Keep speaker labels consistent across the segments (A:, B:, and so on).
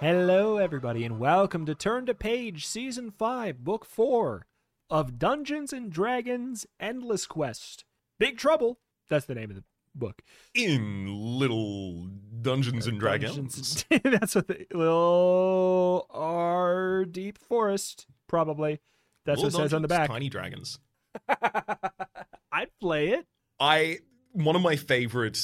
A: Hello, everybody, and welcome to Turn to Page, Season 5, Book 4 of Dungeons & Dragons Endless Quest. Big Trouble, that's the name of the book.
B: In Little Dungeons and Dragons.
A: That's what the little R Deep Forest, probably. That's
B: Little
A: what it says on the back.
B: Tiny dragons.
A: I'd play it.
B: One of my favorite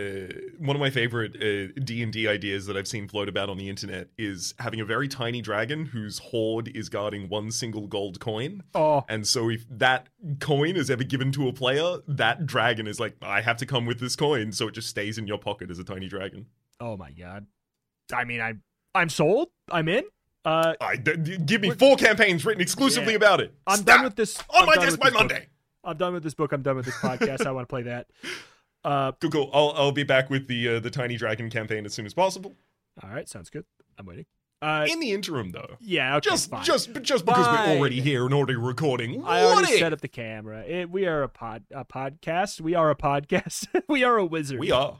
B: D&D ideas that I've seen float about on the internet is having a very tiny dragon whose hoard is guarding one single gold coin.
A: Oh.
B: And so if that coin is ever given to a player, that dragon is like, I have to come with this coin, so it just stays in your pocket as a tiny dragon.
A: Oh my god. I mean, I'm sold. I'm in.
B: Give me 4 campaigns written exclusively about it.
A: I'm done with this.
B: On my desk by Monday.
A: I'm done with this book. I'm done with this podcast. I want to play that.
B: Cool. I'll be back with the Tiny Dragon campaign as soon as possible.
A: All right, sounds good. I'm waiting.
B: In the interim, though,
A: yeah, okay,
B: just
A: fine.
B: because we're already here and already recording.
A: I already set up the camera. We are a podcast. We are a podcast. We are a wizard.
B: We are.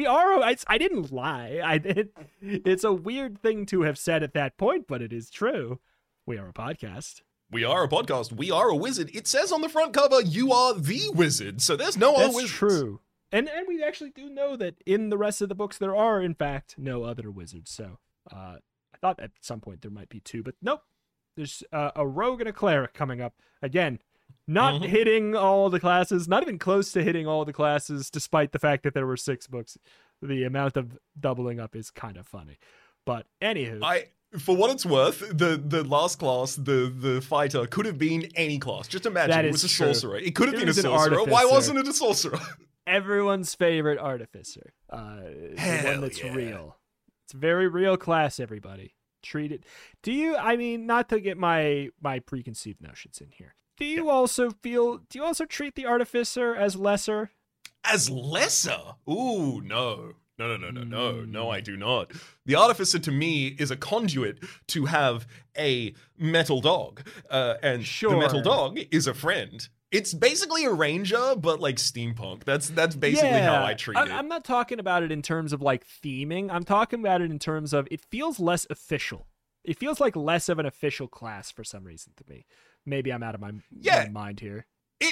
A: I didn't lie. It's a weird thing to have said at that point, but it is true. We are a podcast.
B: We are a podcast. We are a wizard. It says on the front cover, you are the wizard. So there's no other wizards.
A: That's true. And we actually do know that in the rest of the books, there are, in fact, no other wizards. So I thought at some point there might be 2, but nope. There's a rogue and a cleric coming up. Again, not hitting all the classes, not even close to hitting all the classes, despite the fact that there were 6 books. The amount of doubling up is kind of funny. But anywho.
B: For what it's worth, the last class, the fighter, could have been any class. Just imagine it was a sorcerer. It could have been a sorcerer. Why wasn't it a sorcerer?
A: Everyone's favorite artificer. The one that's real. It's a very real class, everybody. Treat it. Not to get my preconceived notions in here. Do you also treat the artificer as lesser?
B: As lesser? Ooh, no. No, I do not. The artificer to me is a conduit to have a metal dog. And the metal dog is a friend. It's basically a ranger, but like steampunk. That's basically how I treat it.
A: I'm not talking about it in terms of like theming. I'm talking about it in terms of it feels less official. It feels like less of an official class for some reason to me. Maybe I'm out of my mind here.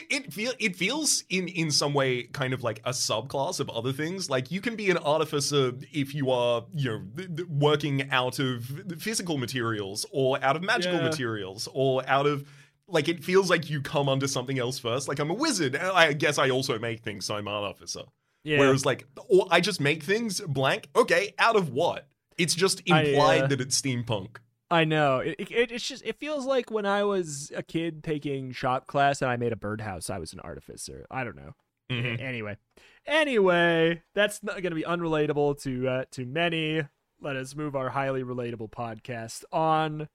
B: It feels in some way kind of like a subclass of other things. Like you can be an artificer if you are, working out of physical materials or out of magical materials or out of, like, it feels like you come under something else first. Like I'm a wizard. And I guess I also make things, so I'm an artificer. Yeah. Whereas or I just make things blank. Okay, out of what? It's just implied that it's steampunk.
A: I know. It feels like when I was a kid taking shop class and I made a birdhouse, I was an artificer. I don't know. Mm-hmm. Anyway, that's not going to be unrelatable to many. Let us move our highly relatable podcast on.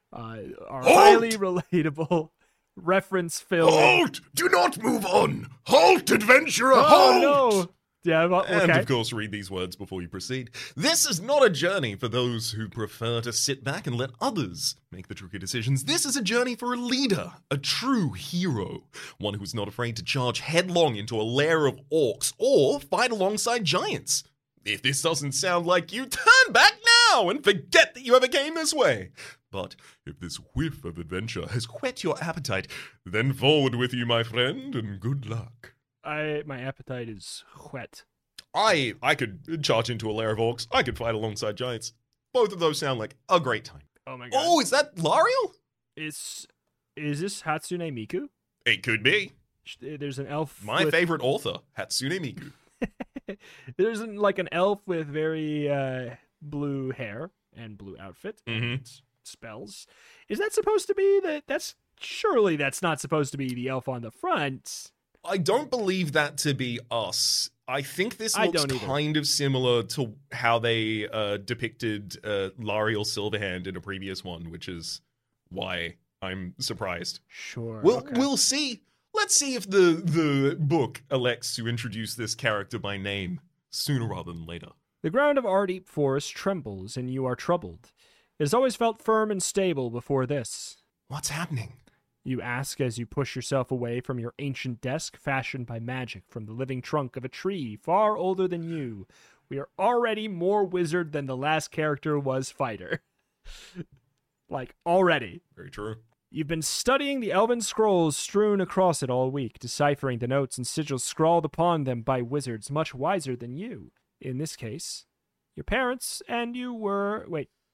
A: Our highly relatable reference-filled.
B: Halt! Do not move on! Halt, adventurer! Halt!
A: No! Yeah, okay.
B: And of course, read these words before you proceed. This is not a journey for those who prefer to sit back and let others make the tricky decisions. This is a journey for a leader, a true hero, one who's not afraid to charge headlong into a lair of orcs or fight alongside giants. If this doesn't sound like you, turn back now and forget that you ever came this way. But if this whiff of adventure has whet your appetite, then forward with you, my friend, and good luck.
A: My appetite is whet.
B: I could charge into a lair of orcs. I could fight alongside giants. Both of those sound like a great time.
A: Oh my god.
B: Oh, is that Lariel?
A: Is this Hatsune Miku?
B: It could be.
A: There's an elf.
B: My favorite author, Hatsune Miku.
A: There's an elf with very blue hair and blue outfit and spells. Is that supposed to be surely that's not supposed to be the elf on the front.
B: I don't believe that to be us. I think this looks kind of similar to how they depicted Lariel Silverhand in a previous one, which is why I'm surprised.
A: Sure.
B: We'll see. Let's see if the book elects to introduce this character by name sooner rather than later.
A: The ground of Ardeep Forest trembles, and you are troubled. It has always felt firm and stable before this.
B: What's happening?
A: You ask as you push yourself away from your ancient desk fashioned by magic from the living trunk of a tree far older than you. We are already more wizard than the last character was fighter. Like, already.
B: Very true.
A: You've been studying the elven scrolls strewn across it all week, deciphering the notes and sigils scrawled upon them by wizards much wiser than you. In this case, your parents and you were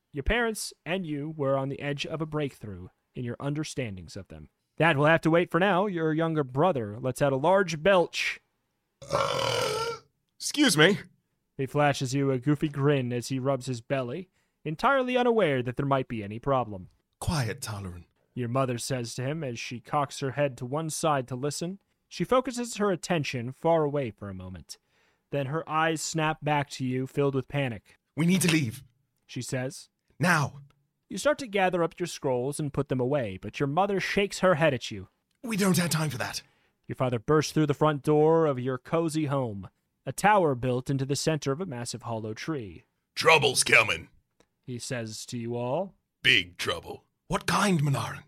A: on the edge of a breakthrough in your understandings of them. That will have to wait for now. Your younger brother lets out a large belch.
B: Excuse me.
A: He flashes you a goofy grin as he rubs his belly, entirely unaware that there might be any problem.
B: Quiet, Talaran.
A: Your mother says to him as she cocks her head to one side to listen. She focuses her attention far away for a moment. Then her eyes snap back to you, filled with panic.
B: We need to leave.
A: She says.
B: Now.
A: You start to gather up your scrolls and put them away, but your mother shakes her head at you.
B: We don't have time for that.
A: Your father bursts through the front door of your cozy home, a tower built into the center of a massive hollow tree.
B: Trouble's coming,
A: he says to you all.
B: Big trouble. What kind, Manarin?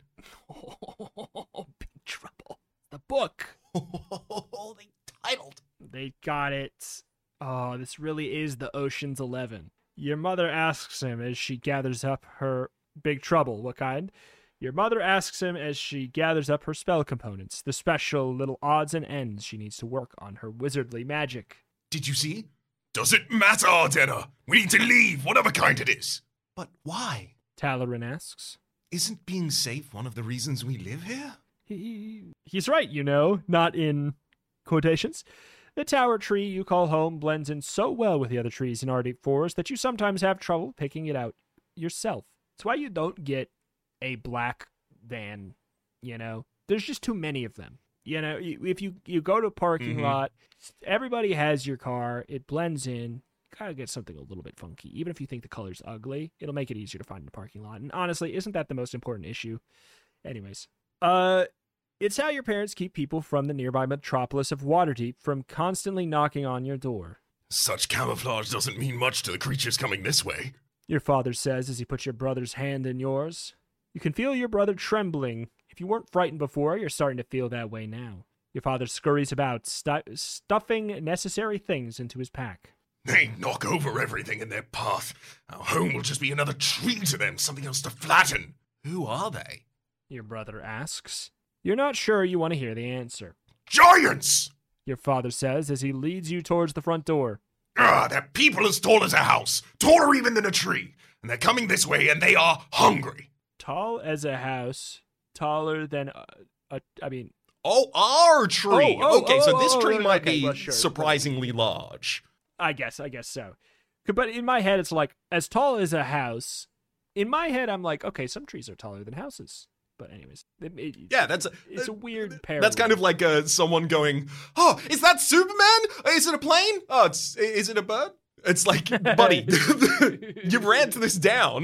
A: Oh, big trouble. The book.
B: They titled.
A: They got it. Oh, this really is the Ocean's 11. Your mother asks him as she gathers up her big trouble. What kind? Your mother asks him as she gathers up her spell components, the special little odds and ends she needs to work on her wizardly magic.
B: Did you see? Does it matter, Ardena? We need to leave, whatever kind it is. But why?
A: Talaran asks.
B: Isn't being safe one of the reasons we live here?
A: He's right, not in quotations. The tower tree you call home blends in so well with the other trees in Ardeep Forest that you sometimes have trouble picking it out yourself. It's why you don't get a black van, There's just too many of them. If you go to a parking lot, everybody has your car. It blends in. Gotta get something a little bit funky. Even if you think the color's ugly, it'll make it easier to find in the parking lot. And honestly, isn't that the most important issue? Anyways, it's how your parents keep people from the nearby metropolis of Waterdeep from constantly knocking on your door.
B: Such camouflage doesn't mean much to the creatures coming this way,
A: your father says as he puts your brother's hand in yours. You can feel your brother trembling. If you weren't frightened before, you're starting to feel that way now. Your father scurries about, stuffing necessary things into his pack.
B: They knock over everything in their path. Our home will just be another tree to them, something else to flatten. Who are they?
A: Your brother asks. You're not sure you want to hear the answer.
B: Giants!
A: Your father says as he leads you towards the front door.
B: They're people as tall as a house, taller even than a tree. And they're coming this way and they are hungry.
A: Tall as a house, taller than
B: Oh, our tree! So this tree might
A: okay,
B: be
A: well, sure.
B: surprisingly large.
A: I guess so. But in my head, it's like, as tall as a house. In my head, I'm like, okay, some trees are taller than houses. But anyways, it's a weird parallel.
B: That's kind of like someone going, "Oh, is that Superman? Is it a plane? Oh, is it a bird?" It's like, buddy, you ran this down.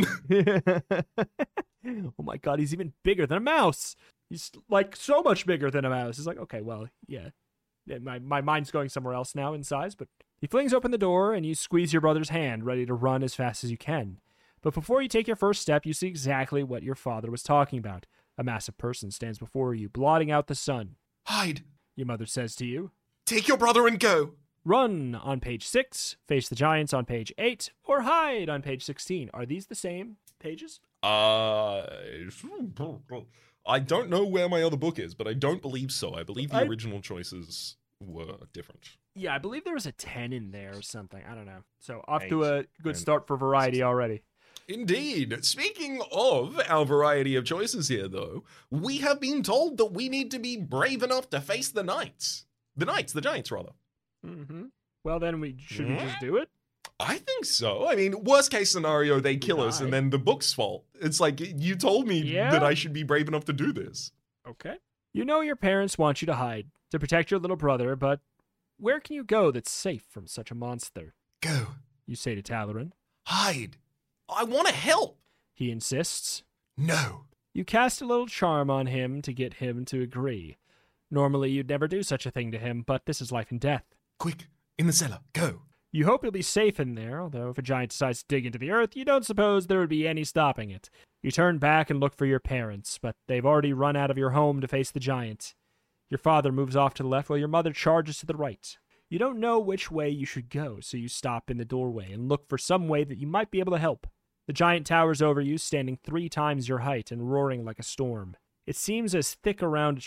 A: Oh my god, he's even bigger than a mouse. He's like so much bigger than a mouse. It's like, okay, well, yeah. My mind's going somewhere else now in size, but he flings open the door and you squeeze your brother's hand, ready to run as fast as you can. But before you take your first step, you see exactly what your father was talking about. A massive person stands before you, blotting out the sun.
B: Hide,
A: your mother says to you.
B: Take your brother and go.
A: Run on page 6, face the giants on page 8, or hide on page 16. Are these the same pages?
B: I don't know where my other book is, but I don't believe so. I believe the original choices were different.
A: Yeah, I believe there was a 10 in there or something. I don't know. So off to a good start for variety already.
B: Indeed. Speaking of our variety of choices here, though, we have been told that we need to be brave enough to face the Giants, rather.
A: Mm-hmm. Well, then should we just do it?
B: I think so. I mean, worst case scenario, they kill us, and then the book's fault. It's like, you told me that I should be brave enough to do this.
A: Okay. You know your parents want you to hide, to protect your little brother, but where can you go that's safe from such a monster?
B: Go,
A: you say to Talaran.
B: Hide. I want to help.
A: He insists.
B: No.
A: You cast a little charm on him to get him to agree. Normally, you'd never do such a thing to him, but this is life and death.
B: Quick, in the cellar, go.
A: You hope he'll be safe in there, although if a giant decides to dig into the earth, you don't suppose there would be any stopping it. You turn back and look for your parents, but they've already run out of your home to face the giant. Your father moves off to the left while your mother charges to the right. You don't know which way you should go, so you stop in the doorway and look for some way that you might be able to help. The giant towers over you, standing 3 times your height and roaring like a storm. It seems as thick around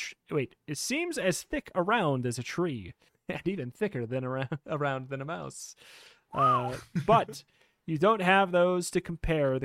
A: as a tree, and even thicker than around than a mouse. But you don't have those to compare the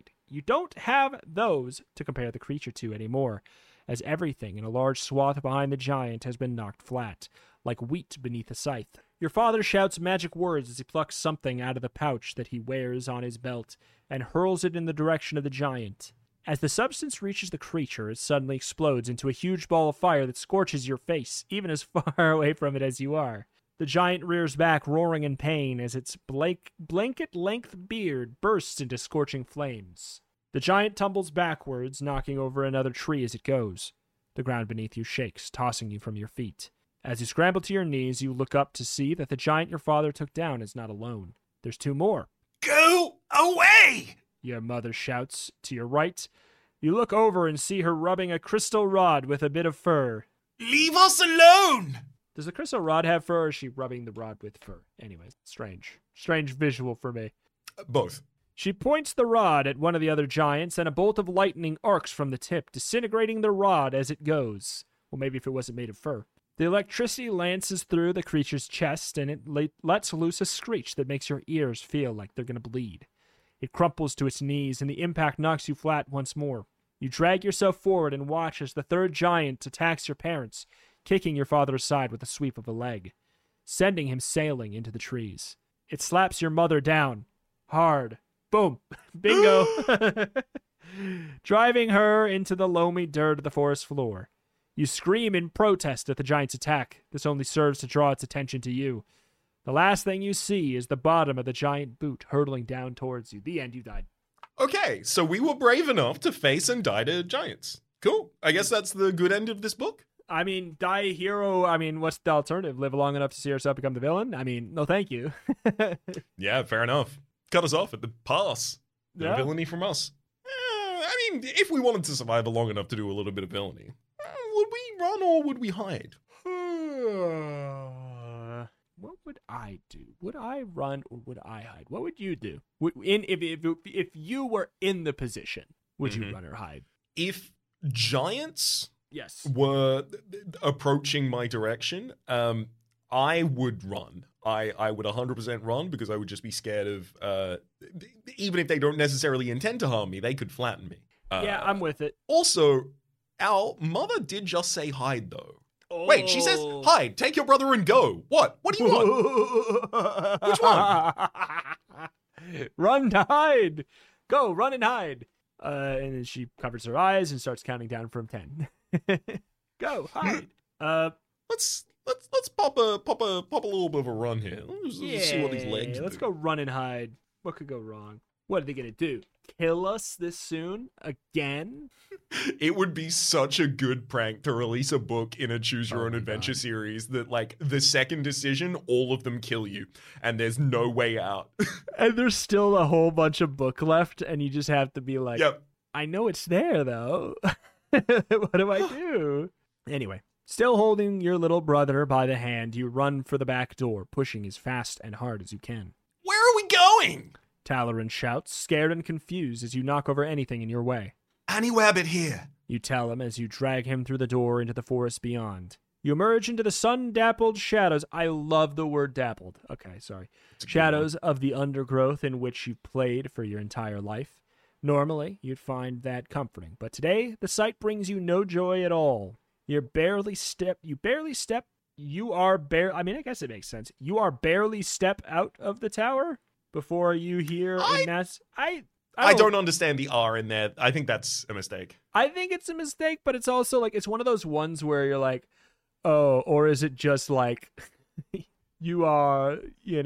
A: creature to anymore, as everything in a large swath behind the giant has been knocked flat, like wheat beneath a scythe. Your father shouts magic words as he plucks something out of the pouch that he wears on his belt and hurls it in the direction of the giant. As the substance reaches the creature, it suddenly explodes into a huge ball of fire that scorches your face, even as far away from it as you are. The giant rears back, roaring in pain, as its blanket-length beard bursts into scorching flames. The giant tumbles backwards, knocking over another tree as it goes. The ground beneath you shakes, tossing you from your feet. As you scramble to your knees, you look up to see that the giant your father took down is not alone. There's 2 more.
B: Go away!
A: Your mother shouts. To your right, you look over and see her rubbing a crystal rod with a bit of fur.
B: Leave us alone!
A: Does the crystal rod have fur, or is she rubbing the rod with fur? Anyways, strange. Strange visual for me.
B: Both.
A: She points the rod at one of the other giants, and a bolt of lightning arcs from the tip, disintegrating the rod as it goes. Well, maybe if it wasn't made of fur. The electricity lances through the creature's chest, and it lets loose a screech that makes your ears feel like they're going to bleed. It crumples to its knees, and the impact knocks you flat once more. You drag yourself forward and watch as the third giant attacks your parents, kicking your father aside with a sweep of a leg, sending him sailing into the trees. It slaps your mother down. Hard. Boom. Bingo. Driving her into the loamy dirt of the forest floor. You scream in protest at the giant's attack. This only serves to draw its attention to you. The last thing you see is the bottom of the giant boot hurtling down towards you. The end. You died.
B: Okay, so we were brave enough to face and die to giants. Cool. I guess that's the good end of this book.
A: I mean, die a hero. I mean, what's the alternative? Live long enough to see yourself become the villain? I mean, no thank you.
B: Yeah, fair enough. Cut us off at the pass. No
A: Yeah.
B: villainy from us. I mean, if we wanted to survive long enough to do a little bit of villainy, would we run or would we hide?
A: What would I do? Would I run or would I hide? What would you do? If you were in the position, would you run or hide?
B: If giants
A: Yes.
B: were approaching my direction, I would run. I would 100% run because I would just be scared of, even if they don't necessarily intend to harm me, they could flatten me.
A: Yeah, I'm with it.
B: Also, our mother did just say hide, though.
A: Oh.
B: Wait, she says hide, take your brother and go. What? What do you want? Which one?
A: Run to hide. Go, run and hide. And then she covers her eyes and starts counting down from 10. Go, hide.
B: Let's pop a little bit of a run here. Let's see what these legs do.
A: Let's go run and hide. What could go wrong? What are they gonna do? Kill us this soon? Again?
B: It would be such a good prank to release a book in a Choose Your
A: Oh
B: Own
A: my
B: Adventure
A: God.
B: series that, like, the second decision, all of them kill you, and there's no way out.
A: And there's still a whole bunch of book left, and you just have to be like,
B: Yep.
A: I know it's there, though. What do I do? Anyway, still holding your little brother by the hand, you run for the back door, pushing as fast and hard as you can.
B: Where are we going?
A: Talaran shouts, scared and confused as you knock over anything in your way.
B: Anywhere but here.
A: You tell him as you drag him through the door into the forest beyond. You emerge into the sun-dappled shadows. I love the word dappled. Okay, sorry. Shadows of the undergrowth in which you've played for your entire life. Normally, you'd find that comforting, but today, the sight brings you no joy at all. I guess it makes sense. You are barely step out of the tower before you hear
B: I don't understand the R in there. I think that's a mistake.
A: I think it's a mistake, but it's also like, it's one of those ones where you're like, oh, or is it just like, you are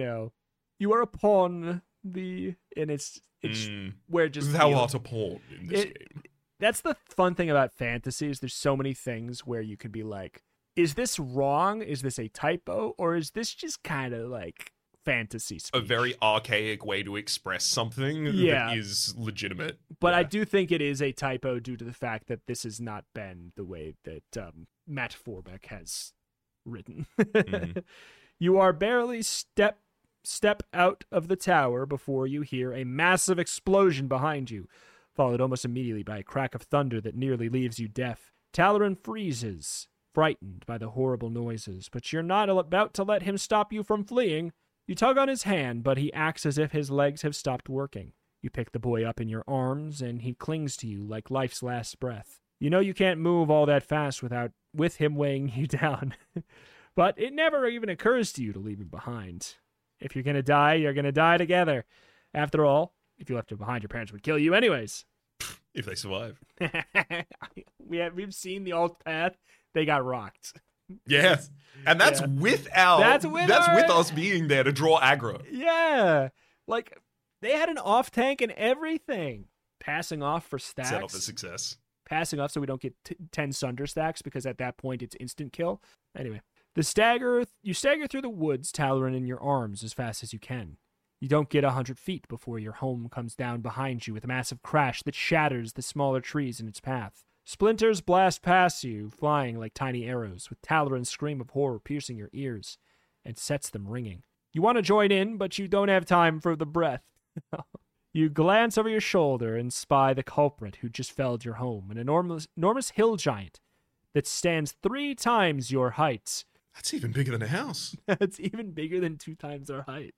A: upon and it's where just
B: Thou
A: feel-
B: art a pawn in this game.
A: That's the fun thing about fantasy is there's so many things where you could be like, is this wrong? Is this a typo? Or is this just kind of like fantasy speech.
B: A very archaic way to express something
A: Yeah.
B: that is legitimate.
A: But I
B: Yeah.
A: do think it is a typo due to the fact that this has not been the way that Matt Forbeck has written.
B: Mhm.
A: You are barely step out of the tower before you hear a massive explosion behind you, followed almost immediately by a crack of thunder that nearly leaves you deaf. Talaran freezes, frightened by the horrible noises, but you're not about to let him stop you from fleeing. You tug on his hand, but he acts as if his legs have stopped working. You pick the boy up in your arms, and he clings to you like life's last breath. You know you can't move all that fast with him weighing you down. But it never even occurs to you to leave him behind. If you're gonna die, you're gonna die together. After all, if you left him behind, your parents would kill you anyways.
B: If they survive.
A: We've seen the alt path. They got rocked.
B: Yes. And that's
A: Yeah.
B: without
A: That's with our-
B: us being there to draw aggro.
A: Yeah. Like, they had an off tank and everything. Passing off for stacks.
B: Set up for success.
A: Passing off so we don't get 10 Sunder stacks, because at that point it's instant kill. Anyway, you stagger through the woods, Talaran in your arms as fast as you can. You don't get 100 feet before your home comes down behind you with a massive crash that shatters the smaller trees in its path. Splinters blast past you, flying like tiny arrows, with Talaran's scream of horror piercing your ears and sets them ringing. You want to join in, but you don't have time for the breath. You glance over your shoulder and spy the culprit who just felled your home, an enormous hill giant that stands 3 times your height.
B: That's even bigger than a house.
A: It's even bigger than 2 times our height.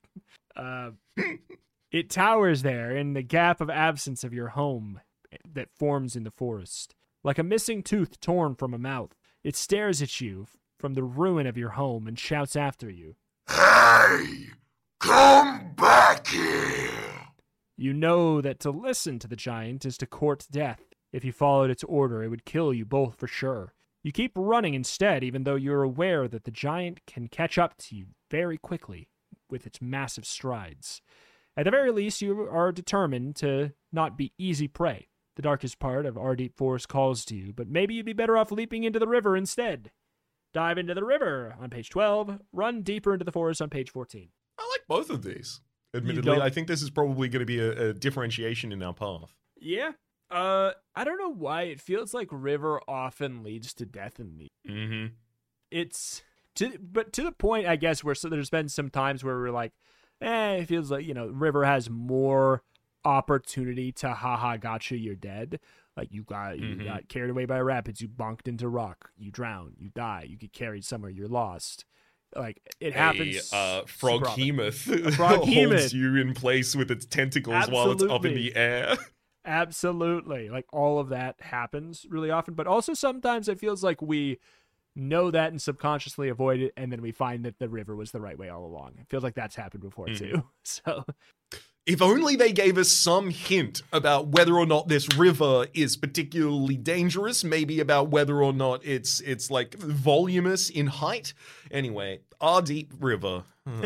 A: It towers there in the gap of absence of your home that forms in the forest. Like a missing tooth torn from a mouth, it stares at you from the ruin of your home and shouts after you.
C: Hey, come back here.
A: You know that to listen to the giant is to court death. If you followed its order, it would kill you both for sure. You keep running instead, even though you're aware that the giant can catch up to you very quickly with its massive strides. At the very least, you are determined to not be easy prey. The darkest part of Ardeep Forest calls to you, but maybe you'd be better off leaping into the river instead. Dive into the river on page 12, run deeper into the forest on page 14.
B: I like both of these. Admittedly,
A: don't-
B: I think this is probably going to be a differentiation in our path.
A: Yeah. I don't know why it feels like river often leads to death in these.
B: Mm-hmm.
A: It's but to the point, I guess, where there's been some times where we're like, it feels like, river has more opportunity to gotcha, you're dead. Like you got carried away by rapids, you bonked into rock, you drown, you die, you get carried somewhere, you're lost. Like it happens.
B: Frog
A: super often.
B: Hemoth
A: Frog
B: holds
A: Hemoth.
B: you in place with its tentacles while it's up in
A: Absolutely.
B: the air.
A: Absolutely. Like all of that happens really often, but also sometimes it feels like we know that and subconsciously avoid it, and then we find that the river was the right way all along. It feels like that's happened before too. So
B: If only they gave us some hint about whether or not this river is particularly dangerous, maybe about whether or not it's like voluminous in height. Anyway, our deep river.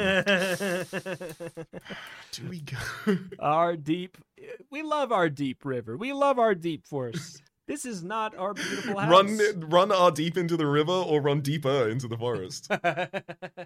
B: Do we go?
A: We love our deep river. We love our deep forest. This is not our beautiful house.
B: Run our deep into the river or run deeper into the forest? Let's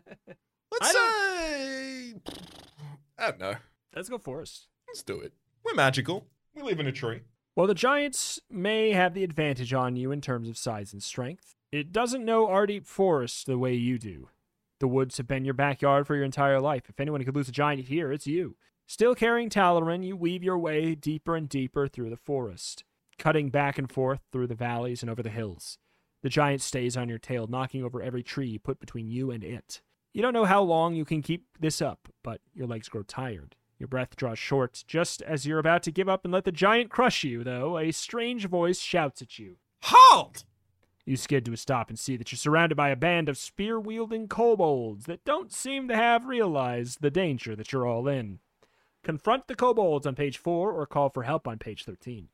B: say, I don't know.
A: Let's go forest.
B: Let's do it. We're magical. We live in a tree.
A: While the giants may have the advantage on you in terms of size and strength, it doesn't know Ardeep Forest the way you do. The woods have been your backyard for your entire life. If anyone could lose a giant here, it's you. Still carrying Talaran, you weave your way deeper and deeper through the forest, cutting back and forth through the valleys and over the hills. The giant stays on your tail, knocking over every tree you put between you and it. You don't know how long you can keep this up, but your legs grow tired. Your breath draws short. Just as you're about to give up and let the giant crush you, though, a strange voice shouts at you.
B: Halt!
A: You skid to a stop and see that you're surrounded by a band of spear-wielding kobolds that don't seem to have realized the danger that you're all in. Confront the kobolds on page 4 or call for help on page 13.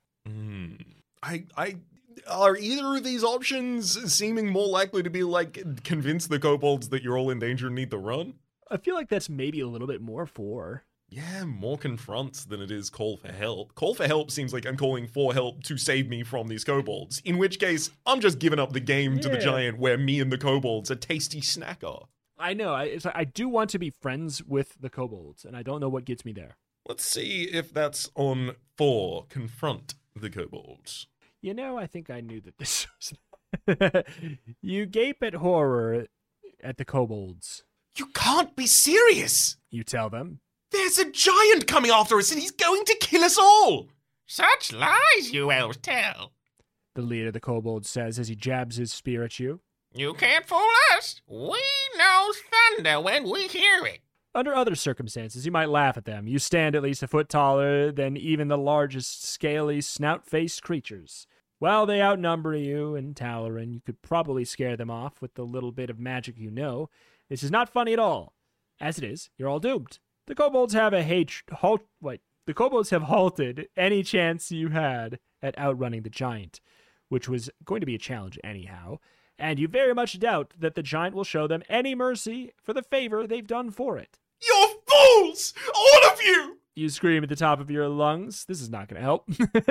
B: Are either of these options seeming more likely to be like convince the kobolds that you're all in danger and need to run?
A: I feel like that's maybe a little bit more 4.
B: Yeah, more confront than it is call for help. Call for help seems like I'm calling for help to save me from these kobolds. In which case, I'm just giving up the game to the
A: Yeah.
B: giant where me and the kobolds a tasty snack are.
A: I know. I do want to be friends with the kobolds, and I don't know what gets me there.
B: Let's see if that's on 4. Confront the kobolds.
A: You know, I think I knew that this was... You gape at horror at the kobolds.
B: You can't be serious!
A: You tell them.
B: There's a giant coming after us and he's going to kill us all!
D: Such lies you elves tell.
A: The leader of the kobolds says as he jabs his spear at you.
D: You can't fool us. We know thunder when we hear it.
A: Under other circumstances, you might laugh at them. You stand at least a foot taller than even the largest, scaly, snout-faced creatures. While they outnumber you and Talaran, you could probably scare them off with the little bit of magic you know. This is not funny at all. As it is, you're all doomed. The kobolds have the kobolds have halted any chance you had at outrunning the giant, which was going to be a challenge anyhow, and you very much doubt that the giant will show them any mercy for the favor they've done for it.
B: You're fools! All of you!
A: You scream at the top of your lungs. This is not going to help.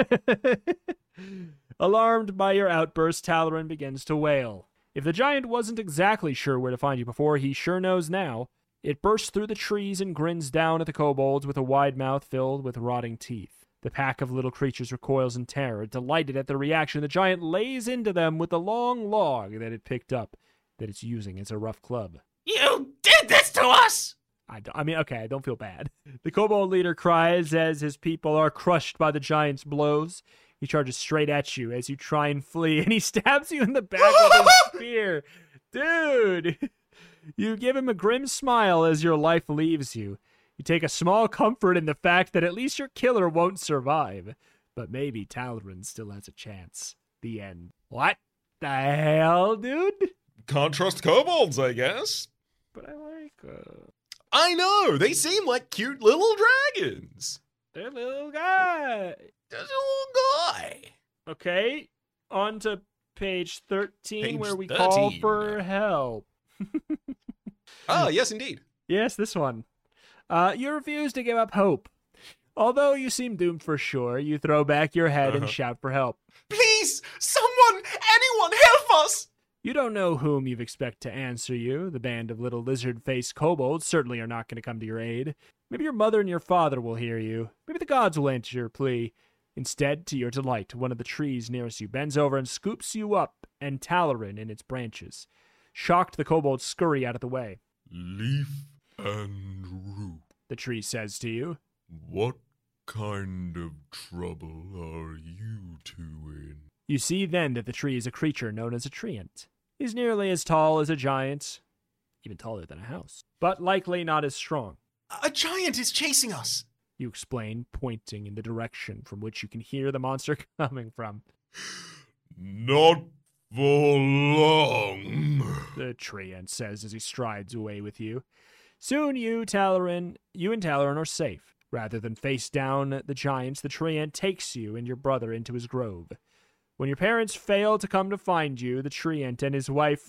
A: Alarmed by your outburst, Talaran begins to wail. If the giant wasn't exactly sure where to find you before, he sure knows now. It bursts through the trees and grins down at the kobolds with a wide mouth filled with rotting teeth. The pack of little creatures recoils in terror. Delighted at the reaction, the giant lays into them with the long log that it picked up, that it's using as a rough club.
D: You did this to us!
A: I don't feel bad. The kobold leader cries as his people are crushed by the giant's blows. He charges straight at you as you try and flee, and he stabs you in the back with his spear. Dude! You give him a grim smile as your life leaves you. You take a small comfort in the fact that at least your killer won't survive. But maybe Talaran still has a chance. The end. What the hell, dude?
B: Can't trust kobolds, I guess.
A: But I like...
B: I know! They seem like cute little dragons.
A: They're little guy.
B: There's a little guy.
A: Okay, on to page 13,
B: Page
A: where we call
B: 13.
A: for help.
B: Ah, yes, indeed.
A: Yes, this one. You refuse to give up hope. Although you seem doomed for sure, you throw back your head and shout for help.
B: Please, someone, anyone, help us!
A: You don't know whom you expect to answer you. The band of little lizard-faced kobolds certainly are not going to come to your aid. Maybe your mother and your father will hear you. Maybe the gods will answer your plea. Instead, to your delight, one of the trees nearest you bends over and scoops you up and Talaran in its branches. Shocked, the kobolds scurry out of the way.
C: Leaf and root.
A: The tree says to you.
C: What kind of trouble are you two in?
A: You see then that the tree is a creature known as a treant. He's nearly as tall as a giant, even taller than a house, but likely not as strong.
B: A giant is chasing us.
A: You explain, pointing in the direction from which you can hear the monster coming from.
C: Not for long.
A: The treant says as he strides away with you. Soon you and Talaran are safe. Rather than face down the giants, the treant takes you and your brother into his grove. When your parents fail to come to find you, the treant and his wife...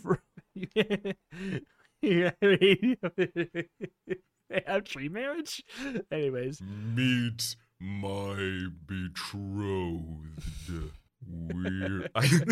A: They have tree marriage? Anyways.
C: Meet my betrothed. We're...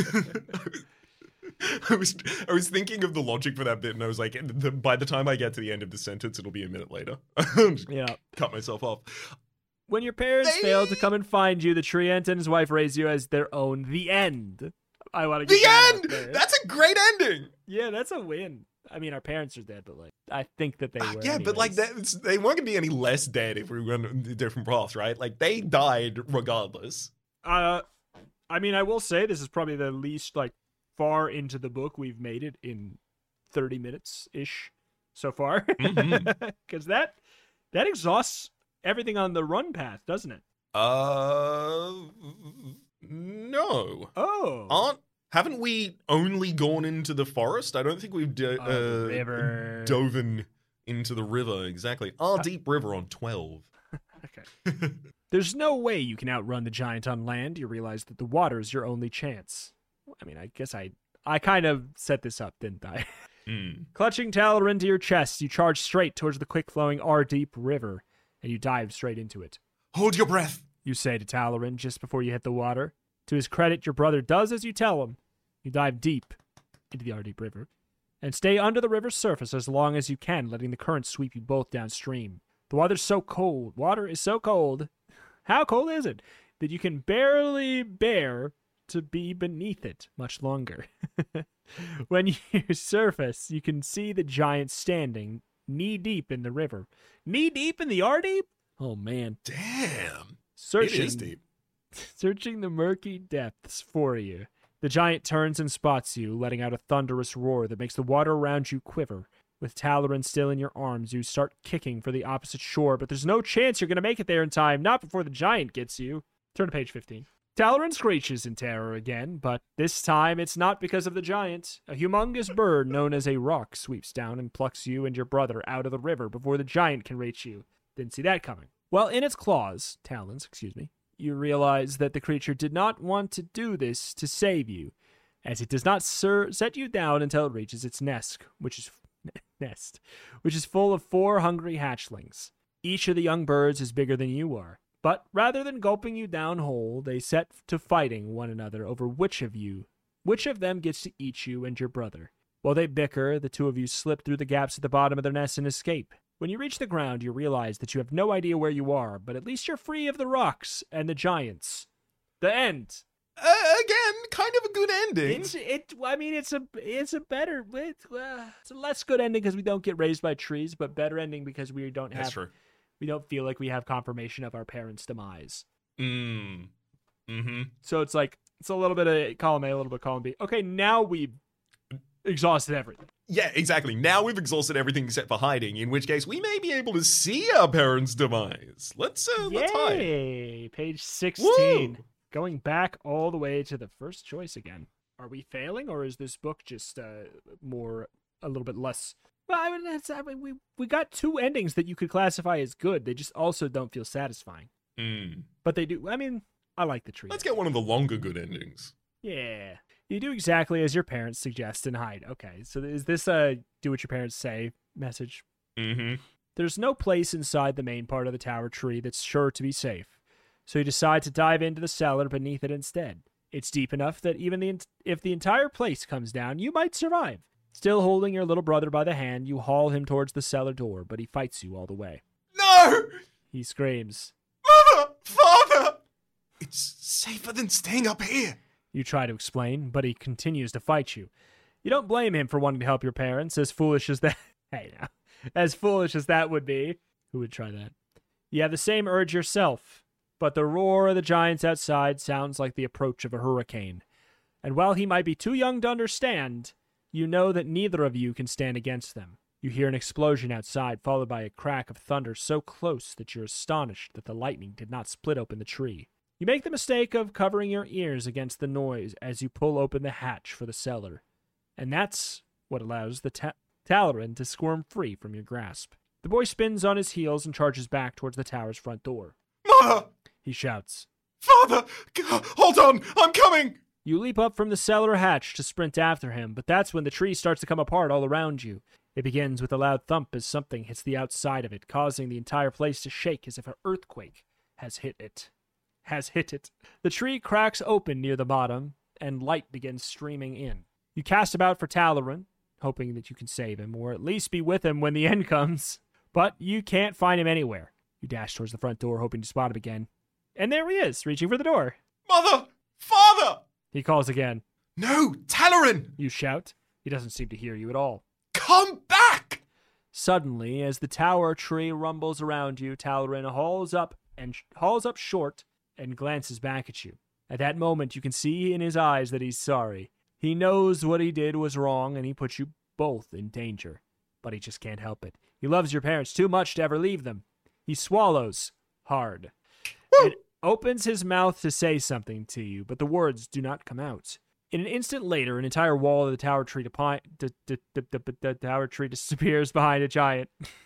B: I was thinking of the logic for that bit, and I was like, by the time I get to the end of the sentence, it'll be a minute later.
A: Yeah.
B: Cut myself off.
A: When your parents fail to come and find you, the treant and his wife raise you as their own. The end. I want to get
B: The
A: that
B: end!
A: out there.
B: That's a great ending!
A: Yeah, that's a win. I mean, our parents are dead, but like, I think that they were.
B: Yeah, but like,
A: anyways.
B: they weren't going to be any less dead if we went in different paths, right? Like, they died regardless.
A: I mean, I will say this is probably the least like far into the book we've made it in 30 minutes ish so far, because that exhausts everything on the run path, doesn't it?
B: No.
A: Oh,
B: Haven't we only gone into the forest? I don't think we've
A: the river.
B: Doven into the river, exactly. Our deep river on 12.
A: Okay. There's no way you can outrun the giant on land. You realize that the water is your only chance. I mean, I guess I kind of set this up, didn't I? Clutching Talaran to your chest, you charge straight towards the quick-flowing Ardeep River, and you dive straight into it.
B: Hold your breath.
A: You say to Talaran just before you hit the water. To his credit, your brother does as you tell him. You dive deep into the Ardeep River, and stay under the river's surface as long as you can, letting the current sweep you both downstream. The water is so cold. Water is so cold. How cold is it? That you can barely bear to be beneath it much longer. When you surface, you can see the giant standing knee-deep in the river. Knee-deep in the Ardeep? Oh, man.
B: Damn.
A: Searching,
B: It is deep.
A: searching the murky depths for you. The giant turns and spots you, letting out a thunderous roar that makes the water around you quiver. With Talaran still in your arms, you start kicking for the opposite shore, but there's no chance you're going to make it there in time, not before the giant gets you. Turn to page 15. Talaran screeches in terror again, but this time it's not because of the giant. A humongous bird known as a roc sweeps down and plucks you and your brother out of the river before the giant can reach you. Didn't see that coming. Well, in its talons, you realize that the creature did not want to do this to save you, as it does not set you down until it reaches its nest, which is full of 4 hungry hatchlings. Each of the young birds is bigger than you are, but rather than gulping you down whole, they set to fighting one another over which of them gets to eat you and your brother. While they bicker, the two of you slip through the gaps at the bottom of their nest and escape. When you reach the ground, you realize that you have no idea where you are, but at least you're free of the rocks and the giants. The end.
B: Again, kind of a good ending.
A: It's a less good ending because we don't get raised by trees, but better ending because we don't
B: That's true.
A: we don't feel like we have confirmation of our parents' demise.
B: Mm-hmm.
A: So it's like it's a little bit of column A, a little bit of column B. Okay, now we've exhausted everything.
B: Yeah, exactly. Now we've exhausted everything except for hiding, in which case we may be able to see our parents' demise. Let's hide.
A: Yay! Page 16.
B: Woo!
A: Going back all the way to the first choice again. Are we failing, or is this book just a little bit less? Well, we got 2 endings that you could classify as good. They just also don't feel satisfying. But they do. I like the tree.
B: Let's get one of the longer good endings.
A: Yeah. You do exactly as your parents suggest and hide. Okay, so is this a do what your parents say message?
B: Mm-hmm.
A: There's no place inside the main part of the tower tree that's sure to be safe, so you decide to dive into the cellar beneath it instead. It's deep enough that even if the entire place comes down, you might survive. Still holding your little brother by the hand, you haul him towards the cellar door, but he fights you all the way.
B: No!
A: He screams.
B: Mother! Father! It's safer than staying up here.
A: You try to explain, but he continues to fight you. You don't blame him for wanting to help your parents, as foolish as that... Hey, now. As foolish as that would be. Who would try that? You have the same urge yourself, but the roar of the giants outside sounds like the approach of a hurricane. And while he might be too young to understand, you know that neither of you can stand against them. You hear an explosion outside, followed by a crack of thunder so close that you're astonished that the lightning did not split open the tree. You make the mistake of covering your ears against the noise as you pull open the hatch for the cellar. And that's what allows the Talaran to squirm free from your grasp. The boy spins on his heels and charges back towards the tower's front door.
B: Mother!
A: He shouts.
B: Father! Hold on! I'm coming!
A: You leap up from the cellar hatch to sprint after him, but that's when the tree starts to come apart all around you. It begins with a loud thump as something hits the outside of it, causing the entire place to shake as if an earthquake has hit it. The tree cracks open near the bottom, and light begins streaming in. You cast about for Talaran, hoping that you can save him, or at least be with him when the end comes. But you can't find him anywhere. You dash towards the front door, hoping to spot him again. And there he is, reaching for the door.
B: Mother! Father!
A: He calls again.
B: No! Talaran!
A: You shout. He doesn't seem to hear you at all.
B: Come back!
A: Suddenly, as the tower tree rumbles around you, Talaran hauls up short and glances back at you. At that moment, you can see in his eyes that he's sorry. He knows what he did was wrong, and he put you both in danger. But he just can't help it. He loves your parents too much to ever leave them. He swallows hard. And opens his mouth to say something to you, but the words do not come out. In an instant later, an entire wall of the tower tree disappears behind a giant.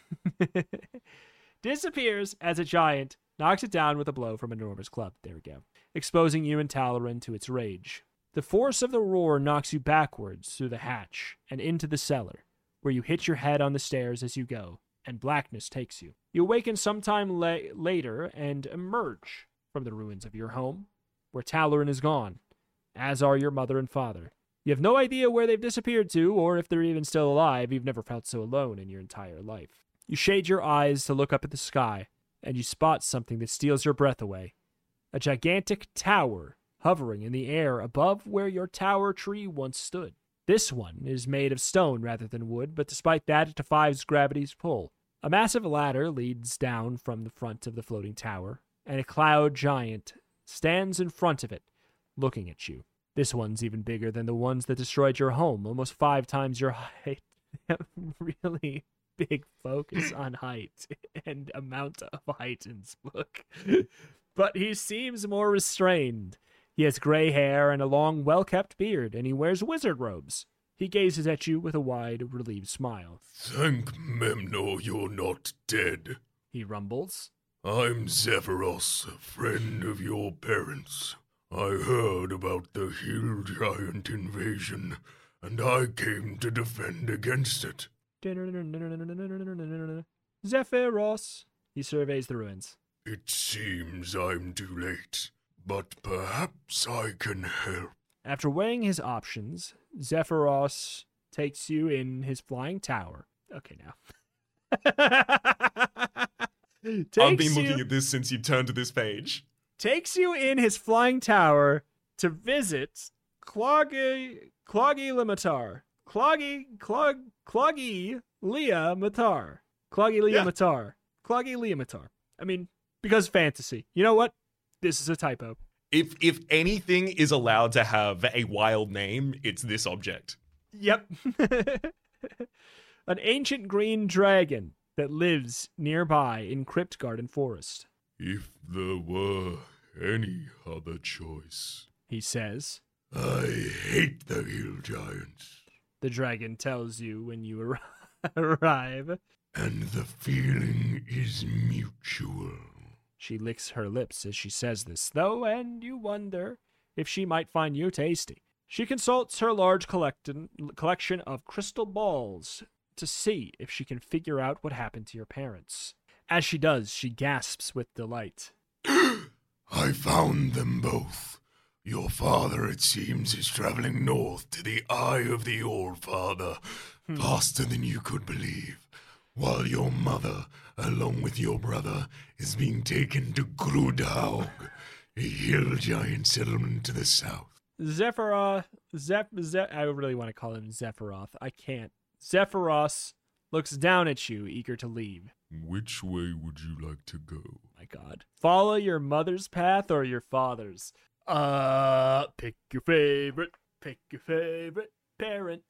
A: Disappears as a giant knocks it down with a blow from an enormous club. There we go. Exposing you and Talaran to its rage. The force of the roar knocks you backwards through the hatch and into the cellar, where you hit your head on the stairs as you go, and blackness takes you. You awaken sometime later and emerge from the ruins of your home, where Talaran is gone, as are your mother and father. You have no idea where they've disappeared to, or if they're even still alive. You've never felt so alone in your entire life. You shade your eyes to look up at the sky, and you spot something that steals your breath away. A gigantic tower hovering in the air above where your tower tree once stood. This one is made of stone rather than wood, but despite that, it defies gravity's pull. A massive ladder leads down from the front of the floating tower, and a cloud giant stands in front of it, looking at you. This one's even bigger than the ones that destroyed your home, almost 5 times your height. Really big focus on height and amount of height in this book. But he seems more restrained. He has gray hair and a long, well-kept beard, and he wears wizard robes. He gazes at you with a wide, relieved smile.
C: Thank Memnor you're not dead.
A: He rumbles.
C: I'm Zephyros, a friend of your parents. I heard about the hill giant invasion, and I came to defend against it.
A: Zephyros. He surveys the ruins.
C: It seems I'm too late, but perhaps I can help.
A: After weighing his options, Zephyros takes you in his flying tower. Okay, now.
B: I've been looking at this since you turned to this page.
A: Takes you in his flying tower to visit Cloggy Limitar. Cloggy Leah Matar. Cloggy Leah Matar. Cloggy Leah Matar. I mean, because fantasy. You know what? This is a typo.
B: If anything is allowed to have a wild name, it's this object.
A: Yep. An ancient green dragon that lives nearby in Cryptgarden Forest.
C: If there were any other choice,
A: He says.
C: I hate the hill giants,
A: The dragon tells you when you arrive.
C: and the feeling is mutual.
A: She licks her lips as she says this, though, and you wonder if she might find you tasty. She consults her large collection of crystal balls to see if she can figure out what happened to your parents. As she does, she gasps with delight.
C: I found them both. Your father, it seems, is traveling north to the Eye of the All-Father, faster than you could believe, while your mother, along with your brother, is being taken to Grudhaug, a hill giant settlement to the south.
A: I really want to call him Zephyroth. I can't. Zephyros looks down at you, eager to leave.
C: Which way would you like to go?
A: My God. Follow your mother's path or your father's? Pick your favorite parent.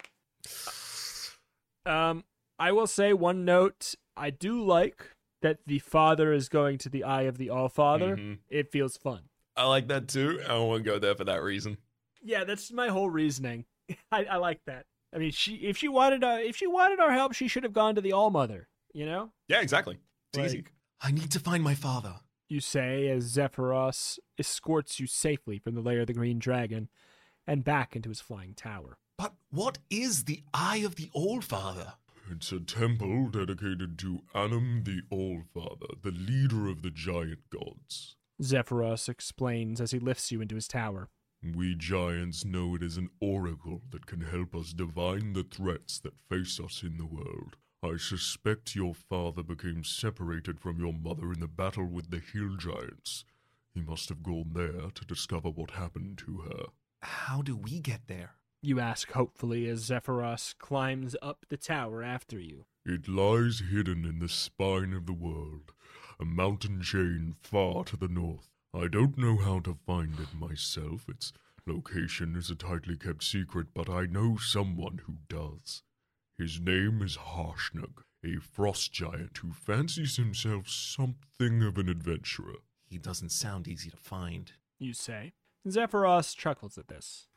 A: I will say one note. I do like that the father is going to the Eye of the All-Father.
B: Mhm.
A: It feels fun.
B: I like that too. I won't go there for that reason.
A: Yeah, that's my whole reasoning. I like that. I mean, if she wanted our help, she should have gone to the All-Mother, you know?
B: Yeah, exactly. It's easy.
A: Like-
B: I need to find my father.
A: You say as Zephyros escorts you safely from the lair of the Green Dragon and back into his flying tower.
B: But what is the Eye of the All-Father?
C: It's a temple dedicated to Anum the All-Father, the leader of the giant gods.
A: Zephyros explains as he lifts you into his tower.
C: We giants know it as an oracle that can help us divine the threats that face us in the world. I suspect your father became separated from your mother in the battle with the hill giants. He must have gone there to discover what happened to her.
B: How do we get there?
A: You ask hopefully as Zephyros climbs up the tower after you.
C: It lies hidden in the spine of the world, a mountain chain far to the north. I don't know how to find it myself. Its location is a tightly kept secret, but I know someone who does. His name is Harshnug, a frost giant who fancies himself something of an adventurer.
B: He doesn't sound easy to find.
A: You say. Zephyros chuckles at this.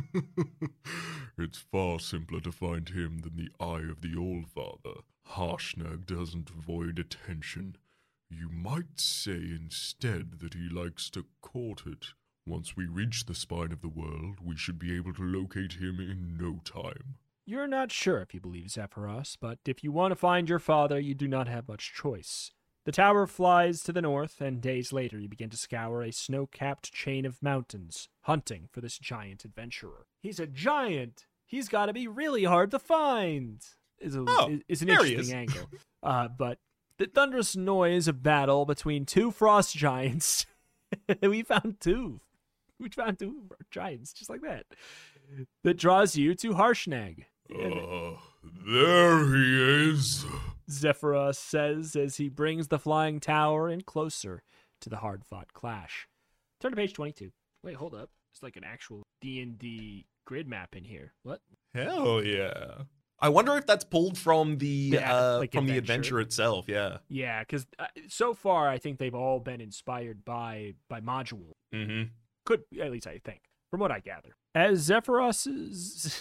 C: It's far simpler to find him than the Eye of the All-Father. Harshnug doesn't avoid attention. You might say instead that he likes to court it. Once we reach the spine of the world, we should be able to locate him in no time.
A: You're not sure if you believe Zephyros, but if you want to find your father, you do not have much choice. The tower flies to the north, and days later you begin to scour a snow-capped chain of mountains, hunting for this giant adventurer. He's a giant! He's got to be really hard to find! Is an interesting angle. But the thunderous noise of battle between two frost giants. We found two. We found two giants, just like that. That draws you to Harshnag.
C: There he is.
A: Zephyros says as he brings the flying tower in closer to the hard-fought clash. Turn to page 22. Wait, hold up. It's like an actual D&D grid map in here. What?
B: Hell yeah. I wonder if that's pulled from the adventure itself. Yeah.
A: Yeah, because so far I think they've all been inspired by module.
B: Mm-hmm.
A: Could, at least I think, from what I gather. As Zephyros's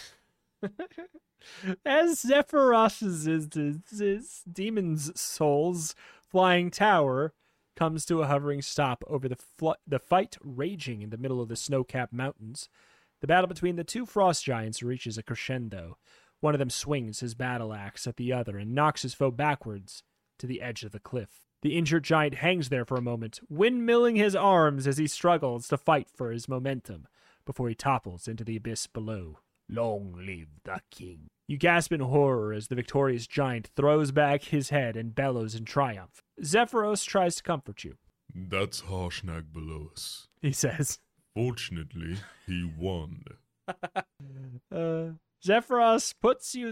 A: demon's soul's flying tower comes to a hovering stop over the fight raging in the middle of the snow-capped mountains, the battle between the two frost giants reaches a crescendo. One of them swings his battle axe at the other and knocks his foe backwards to the edge of the cliff. The injured giant hangs there for a moment, windmilling his arms as he struggles to fight for his momentum, before he topples into the abyss below. Long live the king. You gasp in horror as the victorious giant throws back his head and bellows in triumph. Zephyros tries to comfort you.
C: That's Harshnag below us,
A: he says.
C: Fortunately, he won.
A: Zephyros puts you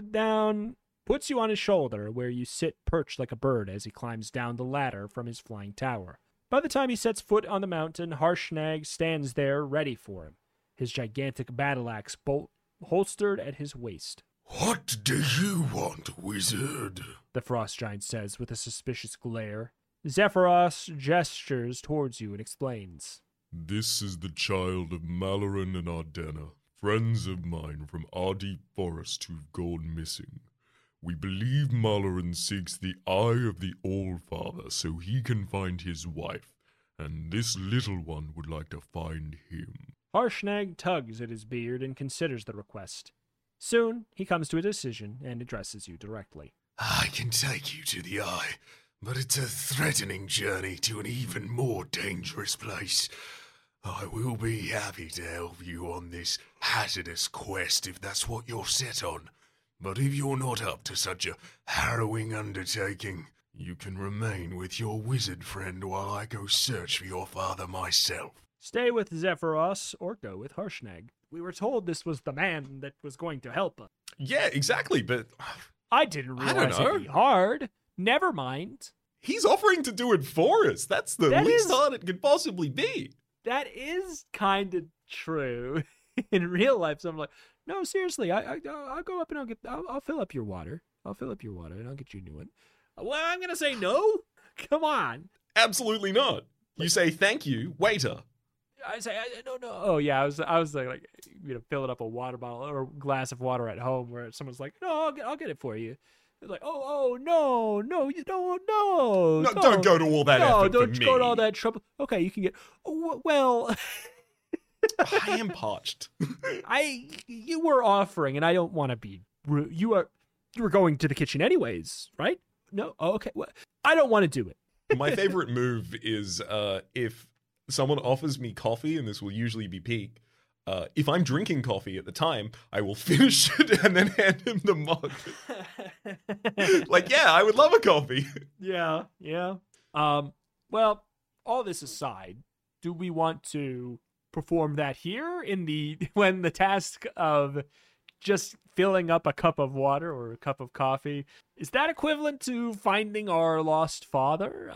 A: on his shoulder, where you sit perched like a bird as he climbs down the ladder from his flying tower. By the time he sets foot on the mountain, Harshnag stands there ready for him, his gigantic battle axe holstered at his waist.
C: What do you want, wizard?
A: The frost giant says with a suspicious glare. Zephyros gestures towards you and explains.
C: This is the child of Malaran and Ardenna, friends of mine from our deep forest who've gone missing. We believe Malaran seeks the eye of the All-Father so he can find his wife, and this little one would like to find him.
A: Harshnag tugs at his beard and considers the request. Soon, he comes to a decision and addresses you directly.
C: I can take you to the eye, but it's a threatening journey to an even more dangerous place. I will be happy to help you on this hazardous quest if that's what you're set on. But if you're not up to such a harrowing undertaking, you can remain with your wizard friend while I go search for your father myself.
A: Stay with Zephyros or go with Harshnag. We were told this was the man that was going to help us.
B: Yeah, exactly, but
A: I didn't realize it'd be hard. Never mind.
B: He's offering to do it for us. That's the least hard it could possibly be.
A: That is kind of true. In real life, so I'm like, no, seriously, I'll go up and I'll fill up your water. I'll fill up your water and I'll get you a new one. Well, I'm gonna say no. Come on.
B: Absolutely not. You say thank you, waiter.
A: I say no. Oh yeah, I was like filling up a water bottle or a glass of water at home where someone's like, no, I'll get it for you. It's like, no, you don't, no.
B: No, don't go to all that effort for me.
A: Don't go to all that trouble. Okay, you can get. Well.
B: I am parched.
A: You were offering, and I don't want to be rude. You were going to the kitchen anyways, right? No, okay. Well, I don't want to do it.
B: My favorite move is if someone offers me coffee, and this will usually be peak. If I'm drinking coffee at the time, I will finish it and then hand him the mug. Like, yeah, I would love a coffee.
A: Yeah. Well, all this aside, do we want to perform that here when the task of just filling up a cup of water or a cup of coffee, is that equivalent to finding our lost father?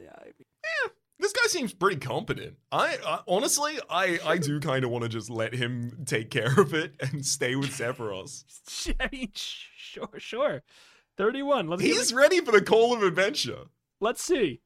B: This guy seems pretty competent. I honestly do kind of want to just let him take care of it and stay with Zephyros.
A: I mean, sure. 31.
B: He's ready for the call of adventure.
A: Let's see.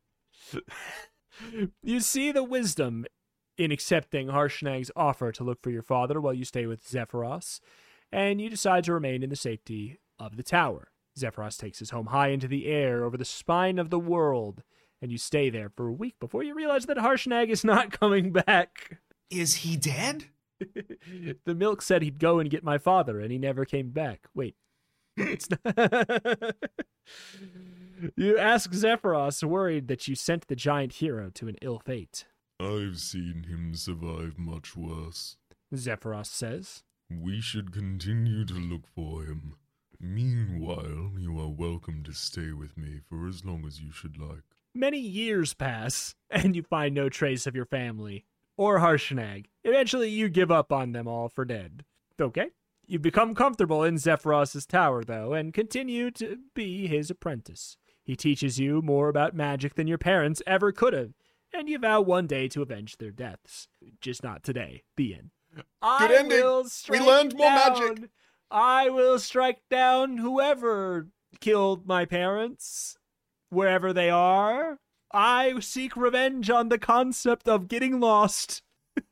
A: You see the wisdom in accepting Harshnag's offer to look for your father while you stay with Zephyros, and you decide to remain in the safety of the tower. Zephyros takes his home high into the air over the spine of the world, and you stay there for a week before you realize that Harshnag is not coming back.
B: Is he dead?
A: The milk said he'd go and get my father, and he never came back. Wait. It's not. You ask Zephyros, worried that you sent the giant hero to an ill fate.
C: I've seen him survive much worse.
A: Zephyros says.
C: We should continue to look for him. Meanwhile, you are welcome to stay with me for as long as you should like.
A: Many years pass, and you find no trace of your family, or Harshnag. Eventually, you give up on them all for dead. Okay. You become comfortable in Zephyros' tower, though, and continue to be his apprentice. He teaches you more about magic than your parents ever could have, and you vow one day to avenge their deaths. Just not today. The end.
B: Good ending. We learned more magic.
A: I will strike down whoever killed my parents, wherever they are. I seek revenge on the concept of getting lost.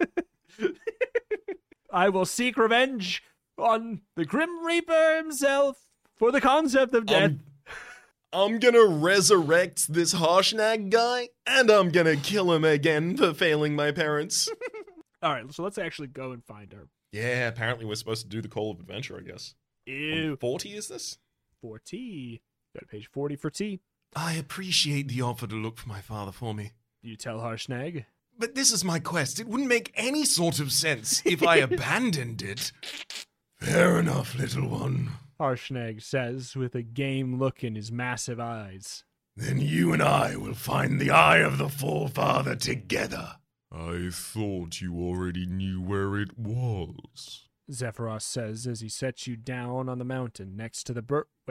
A: I will seek revenge on the Grim Reaper himself for the concept of death.
B: I'm gonna resurrect this Harshnag guy, and I'm gonna kill him again for failing my parents.
A: All right, so let's actually go and find her.
B: Yeah, apparently we're supposed to do the Call of Adventure, I guess.
A: Ew.
B: 40 is this?
A: For T. Go to page 40 for T.
B: I appreciate the offer to look for my father for me.
A: You tell Harshnag.
B: But this is my quest. It wouldn't make any sort of sense if I abandoned it.
C: Fair enough, little one.
A: Harshnag says with a game look in his massive eyes.
C: Then you and I will find the Eye of the Forefather together. I thought you already knew where it was.
A: Zephyros says as he sets you down on the mountain next to the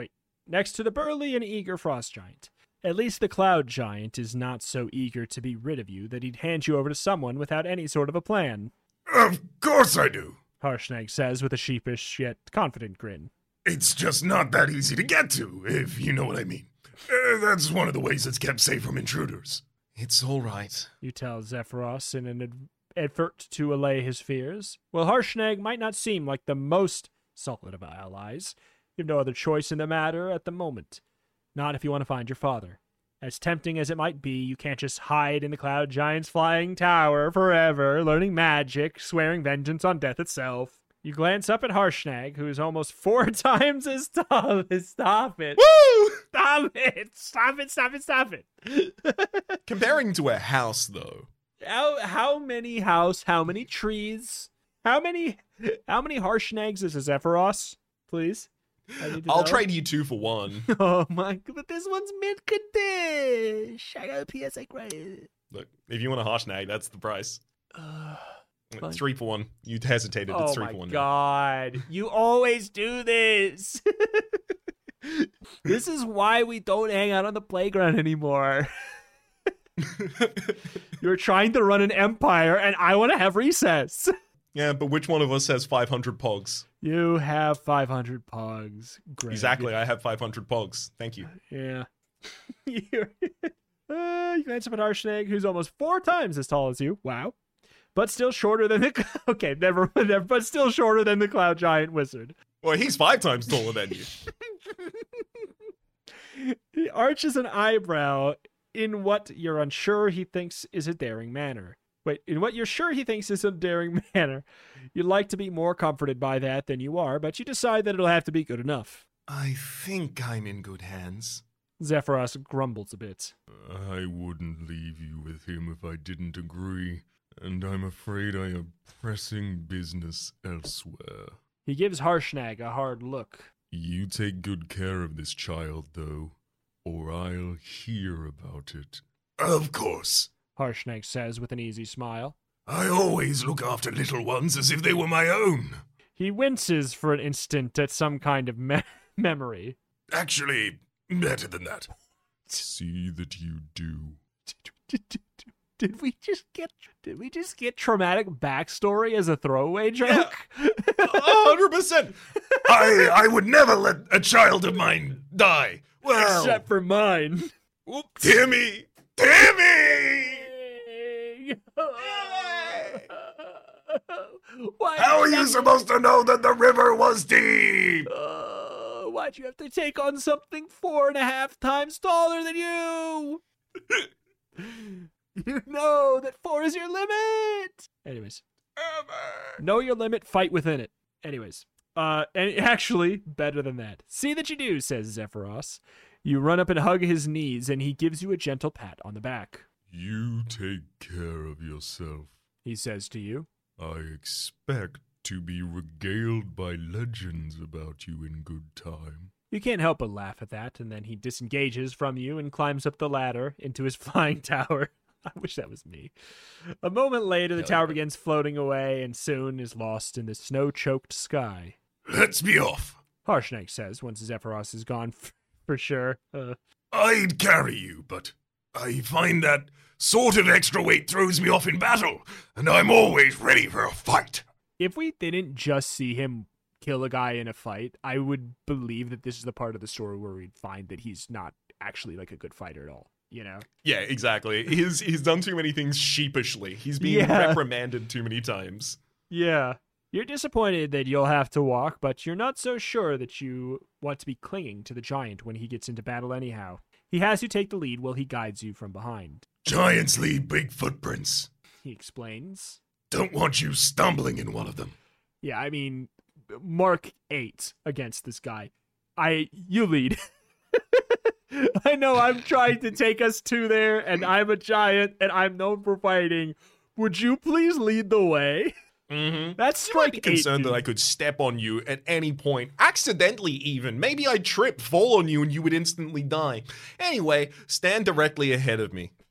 A: burly and eager frost giant. At least the cloud giant is not so eager to be rid of you that he'd hand you over to someone without any sort of a plan.
C: Of course I do.
A: Harshnag says with a sheepish yet confident grin.
C: It's just not that easy to get to, if you know what I mean. That's one of the ways it's kept safe from intruders.
B: It's all right.
A: You tell Zephyros in an effort to allay his fears. Well, Harshnag might not seem like the most solid of allies. You have no other choice in the matter at the moment. Not if you want to find your father. As tempting as it might be, you can't just hide in the Cloud Giant's flying tower forever, learning magic, swearing vengeance on death itself. You glance up at Harshnag, who is almost 4 times as tall. Stop it.
B: Woo!
A: Stop it. Stop it. Stop it. Stop it.
B: Comparing to a house, though.
A: How many house? How many trees? How many Harshnags is a Zephyros? Please.
B: I'll trade you 2 for 1.
A: Oh my god, but this one's mid-condish. I got a PSA credit.
B: Look, if you want a Harshnag, that's the price. It's 3 for 1. You hesitated. It's 3 for 1.
A: Oh my god. You always do this. This is why we don't hang out on the playground anymore. You're trying to run an empire, and I want to have recess.
B: Yeah, but which one of us has 500 pogs?
A: You have 500 pogs. Greg.
B: Exactly, I have 500 pogs. Thank you.
A: Yeah. You glance up at Harshnag, who's almost 4 times as tall as you. Wow. But still shorter than the... Okay, never, but still shorter than the Cloud Giant Wizard.
B: Well, he's 5 times taller than you.
A: He arches an eyebrow in what you're unsure he thinks is a daring manner. In what you're sure he thinks is a daring manner. You'd like to be more comforted by that than you are, but you decide that it'll have to be good enough.
B: I think I'm in good hands.
A: Zephyros grumbles a bit.
C: I wouldn't leave you with him if I didn't agree, and I'm afraid I have pressing business elsewhere.
A: He gives Harshnag a hard look.
C: You take good care of this child, though, or I'll hear about it. Of course,
A: Harshnag says with an easy smile.
C: I always look after little ones as if they were my own.
A: He winces for an instant at some kind of memory.
C: Actually, better than that. See that you do.
A: Did we just get traumatic backstory as a throwaway joke?
B: Yeah. 100%.
C: I would never let a child of mine die. Well,
A: except for mine.
B: Oops.
C: Timmy! Timmy! How are you supposed to know that the river was deep?
A: Why'd you have to take on something 4.5 times taller than you? You know that 4 is your limit. Anyways. Know your limit, fight within it. Anyways. And actually, better than that. See that you do, says Zephyros. You run up and hug his knees, and he gives you a gentle pat on the back.
C: You take care of yourself.
A: He says to you,
C: I expect to be regaled by legends about you in good time.
A: You can't help but laugh at that, and then he disengages from you and climbs up the ladder into his flying tower. I wish that was me. A moment later, the tower begins floating away and soon is lost in the snow-choked sky.
C: Let's be off.
A: Harshnag says once Zephyros is gone for sure.
C: I'd carry you, but I find that sort of extra weight throws me off in battle, and I'm always ready for a fight.
A: If we didn't just see him kill a guy in a fight, I would believe that this is the part of the story where we'd find that he's not actually like a good fighter at all, you know?
B: Yeah, exactly. He's done too many things sheepishly. He's been reprimanded too many times.
A: Yeah. You're disappointed that you'll have to walk, but you're not so sure that you want to be clinging to the giant when he gets into battle anyhow. He has you take the lead while he guides you from behind.
C: Giants leave big footprints.
A: He explains.
C: Don't want you stumbling in one of them.
A: Yeah, I mean, Mark 8 against this guy. You lead. I know I'm trying to take us to there, and I'm a giant, and I'm known for fighting. Would you please lead the way?
B: Mm-hmm.
A: That's
B: You might
A: strike
B: be
A: 8.
B: concerned
A: dude.
B: that I could step on you at any point, accidentally even. Maybe I'd trip, fall on you, and you would instantly die. Anyway, stand directly ahead of me.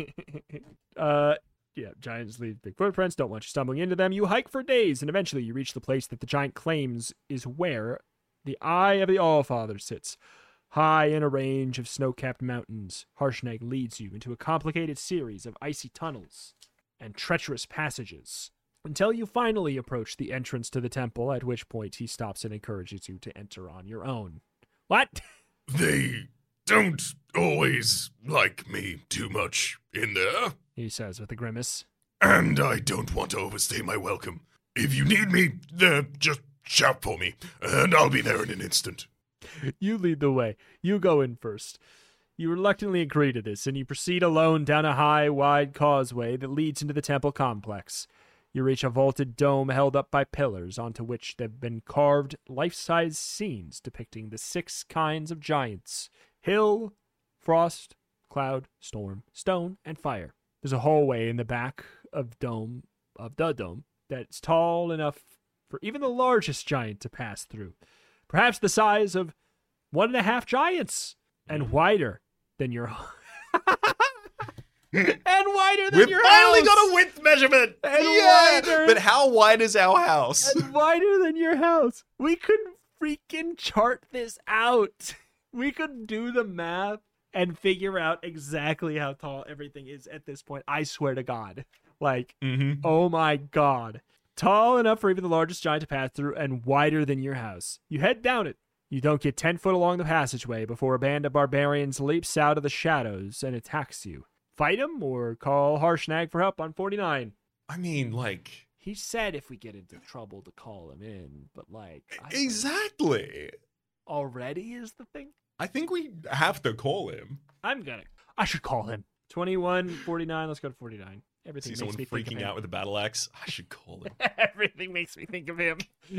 A: Yeah, giants leave big footprints. Don't want you stumbling into them. You hike for days, and eventually you reach the place that the giant claims is where the Eye of the Allfather sits. High in a range of snow-capped mountains, Harshnag leads you into a complicated series of icy tunnels and treacherous passages until you finally approach the entrance to the temple, at which point he stops and encourages you to enter on your own. What?
C: They don't always like me too much in there,
A: He says with a grimace.
C: and I don't want to overstay my welcome. If you need me, just shout for me, and I'll be there in an instant.
A: You lead the way. You go in first. You reluctantly agree to this, and you proceed alone down a high, wide causeway that leads into the temple complex. You reach a vaulted dome held up by pillars onto which have been carved life-size scenes depicting the 6 kinds of giants: hill, frost, cloud, storm, stone, and fire. There's a hallway in the back of the dome that's tall enough for even the largest giant to pass through. Perhaps the size of 1.5 giants, and wider than your and wider than
B: We've
A: your
B: finally
A: house.
B: got a width measurement!
A: And
B: Yeah!
A: wider.
B: But how wide is our house?
A: And wider than your house. We could freaking chart this out. We could do the math and figure out exactly how tall everything is at this point. I swear to God. Like,
B: Mm-hmm.
A: oh my God. Tall enough for even the largest giant to pass through and wider than your house. You head down it. You don't get 10 foot along the passageway before a band of barbarians leaps out of the shadows and attacks you. Fight him or call Harshnag for help on 49.
B: I mean, like...
A: He said if we get into trouble to call him in, but like...
B: Exactly.
A: Already is the thing?
B: I think we have to call him.
A: I should call him. 21, 49, let's go to 49. Everything
B: See
A: makes
B: someone
A: me think of
B: freaking
A: him.
B: out with a battle axe. I should call him.
A: Everything makes me think of him.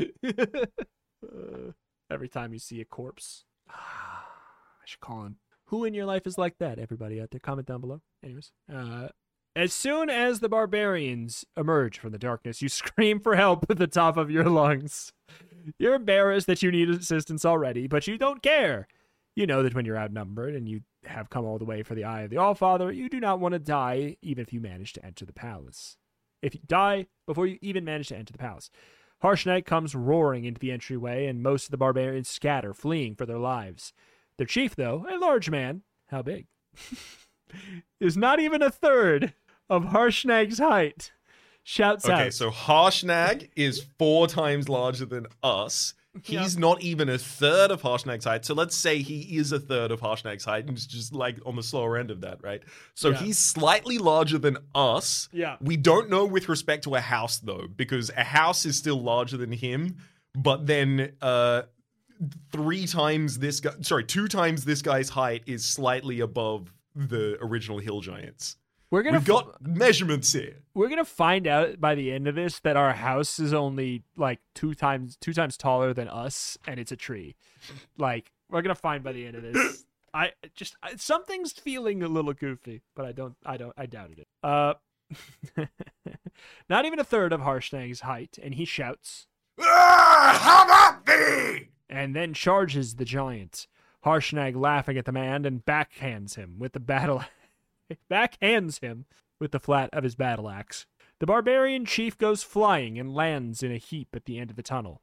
A: Every time you see a corpse, I should call him. Who in your life is like that? Everybody out there, comment down below. Anyways, as soon as the barbarians emerge from the darkness, you scream for help at the top of your lungs. You're embarrassed that you need assistance already, but you don't care. You know that when you're outnumbered and you have come all the way for the Eye of the Allfather, you do not want to die even if you manage to enter the palace. If you die before you even manage to enter the palace. Harshnag comes roaring into the entryway, and most of the barbarians scatter, fleeing for their lives. Their chief, though, a large man, how big, is not even a third of Harshnag's height, shouts out.
B: Okay, so Harshnag is 4 times larger than us. He's not even a third of Harshnag's height. So let's say he is a third of Harshnag's height and he's just like on the slower end of that, right? So
A: Yeah.
B: he's slightly larger than us.
A: Yeah.
B: We don't know with respect to a house though, because a house is still larger than him, but then 2 times this guy's height is slightly above the original hill giants.
A: We've
B: We've got measurements here.
A: We're gonna find out by the end of this that our house is only like two times taller than us, and it's a tree. Like, we're gonna find by the end of this something's feeling a little goofy, but I doubted it. Not even a third of Harshnag's height, and he shouts,
C: How about thee?
A: and then charges the giant. Harshnag laughing at the man and backhands him with the flat of his battle axe. The barbarian chief goes flying and lands in a heap at the end of the tunnel.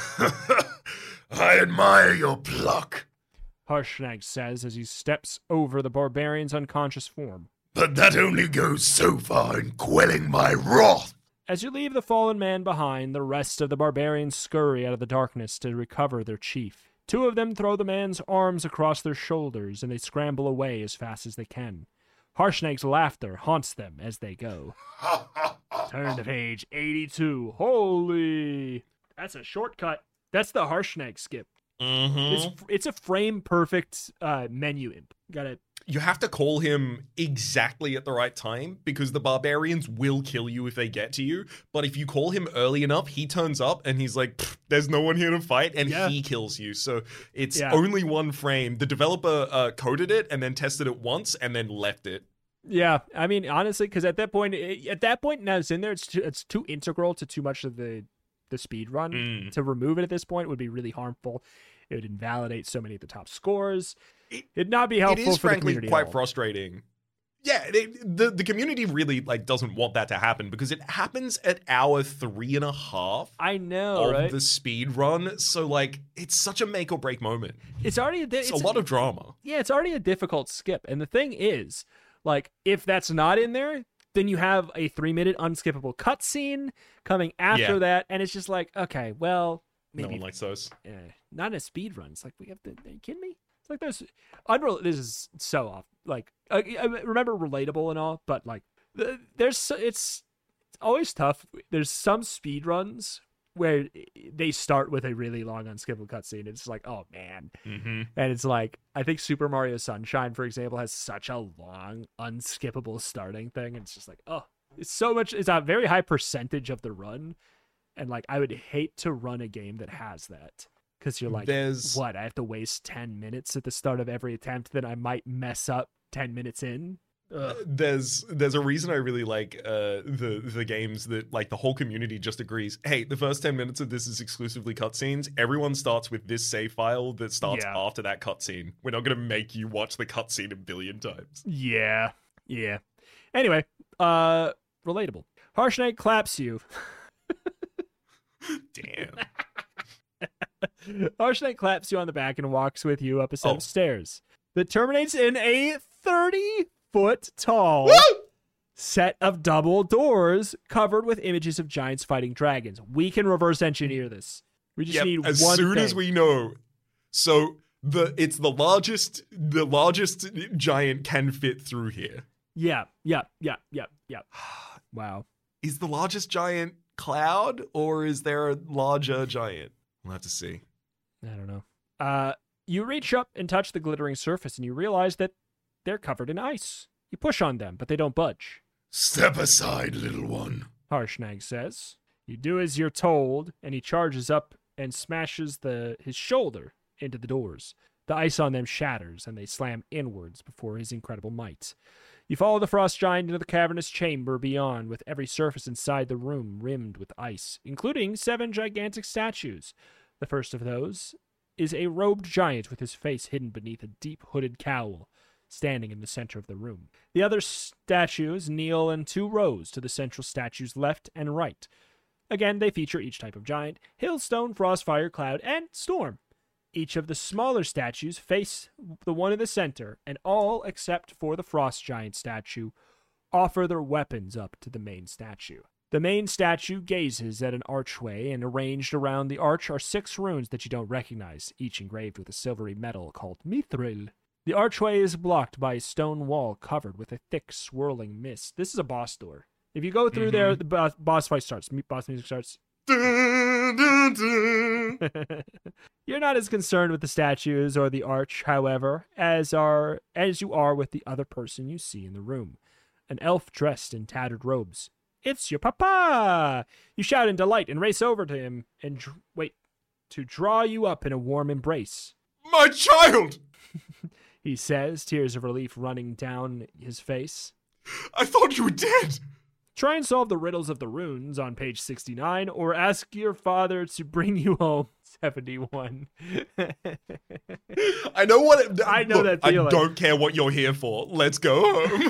C: I admire your pluck,
A: Harshnag says as he steps over the barbarian's unconscious form.
C: but that only goes so far in quelling my wrath.
A: As you leave the fallen man behind, the rest of the barbarians scurry out of the darkness to recover their chief. 2 of them throw the man's arms across their shoulders, and they scramble away as fast as they can. Harshnag's laughter haunts them as they go. Turn to page 82. Holy! That's a shortcut. That's the Harshnag skip.
B: Mm-hmm.
A: It's a frame-perfect menu imp.
B: You have to call him exactly at the right time because the barbarians will kill you if they get to you. But if you call him early enough, he turns up and he's like, there's no one here to fight, and he kills you. So it's only one frame. The developer coded it and then tested it once and then left it.
A: Yeah, I mean, honestly, because at that point, now it's in there, it's too integral to too much of the speed run. To remove it at this point would be really harmful. It would invalidate so many of the top scores. It'd not be helpful.
B: It is
A: for
B: frankly
A: the community
B: quite frustrating. Yeah, the community really doesn't want that to happen because it happens at hour 3.5.
A: I know, right?
B: Of the speed run, so it's such a make or break moment.
A: It's already
B: it's a lot of drama.
A: Yeah, it's already a difficult skip, and the thing is, if that's not in there, then you have a 3-minute unskippable cutscene coming after that, and it's just okay, well, maybe
B: no one likes those.
A: Not in a speed run. It's we have to. Are you kidding me? It's there's this is so off. I remember relatable and all, but it's always tough. There's some speed runs where they start with a really long unskippable cutscene. It's oh man, and it's I think Super Mario Sunshine, for example, has such a long unskippable starting thing. And it's just it's so much. It's a very high percentage of the run, and I would hate to run a game that has that. Because you're what? I have to waste 10 minutes at the start of every attempt that I might mess up 10 minutes in?
B: There's a reason I really like the games that the whole community just agrees, hey, the first 10 minutes of this is exclusively cutscenes. Everyone starts with this save file that starts after that cutscene. We're not going to make you watch the cutscene a billion times.
A: Yeah. Anyway, relatable. Harshnag claps you.
B: Damn.
A: Harshnag claps you on the back and walks with you up a set of stairs that terminates in a 30-foot tall set of double doors covered with images of giants fighting dragons. We can reverse engineer this. We just need
B: as
A: one
B: soon
A: thing.
B: as we know. So it's the largest giant can fit through here.
A: Yeah. Wow.
B: Is the largest giant Cloud, or is there a larger giant? We'll have to see.
A: I don't know. You reach up and touch the glittering surface, and you realize that they're covered in ice. You push on them, but they don't budge.
C: Step aside, little one,
A: Harshnag says. You do as you're told, and he charges up and smashes his shoulder into the doors. The ice on them shatters, and they slam inwards before his incredible might. You follow the frost giant into the cavernous chamber beyond, with every surface inside the room rimmed with ice, including 7 gigantic statues. The first of those is a robed giant with his face hidden beneath a deep hooded cowl, standing in the center of the room. The other statues kneel in 2 rows to the central statue's left and right. Again, they feature each type of giant: Hailstone, Frostfire, Cloud, and Storm. Each of the smaller statues face the one in the center, and all, except for the Frost Giant statue, offer their weapons up to the main statue. The main statue gazes at an archway, and arranged around the arch are 6 runes that you don't recognize, each engraved with a silvery metal called mithril. The archway is blocked by a stone wall covered with a thick, swirling mist. This is a boss door. If you go through there, the boss fight starts. Boss music starts.
B: Dun, dun, dun.
A: You're not as concerned with the statues or the arch, however, as you are with the other person you see in the room. An elf dressed in tattered robes. It's your papa! You shout in delight and race over to him and to draw you up in a warm embrace.
B: My child!
A: he says, tears of relief running down his face.
B: I thought you were dead.
A: Try and solve the riddles of the runes on page 69, or ask your father to bring you home, 71.
B: I know what it,
A: I know that feeling.
B: I don't care what you're here for. Let's go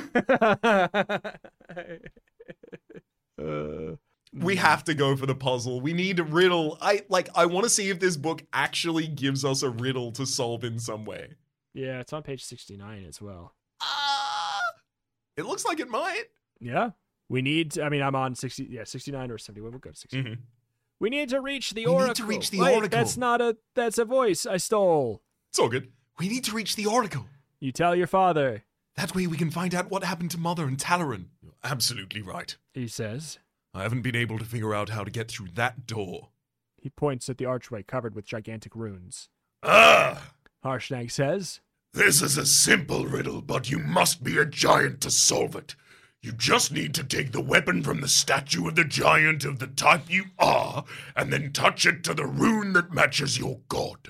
B: home. We have to go for the puzzle. We need a riddle. I want to see if this book actually gives us a riddle to solve in some way.
A: Yeah, it's on page 69 as well.
B: It looks like it might.
A: Yeah. We need, I'm on 69 or 71. We'll go to 69.
B: Mm-hmm.
A: We need to reach the
B: We
A: oracle.
B: need to reach the
A: Wait,
B: oracle.
A: That's a voice I stole.
B: It's all good. We need to reach the oracle.
A: You tell your father,
B: That way we can find out what happened to Mother and Talaran. You're absolutely right.
A: he says.
B: I haven't been able to figure out how to get through that door.
A: He points at the archway covered with gigantic runes.
C: Ah!
A: Harshnag says,
C: This is a simple riddle, but you must be a giant to solve it. You just need to take the weapon from the statue of the giant of the type you are, and then touch it to the rune that matches your god.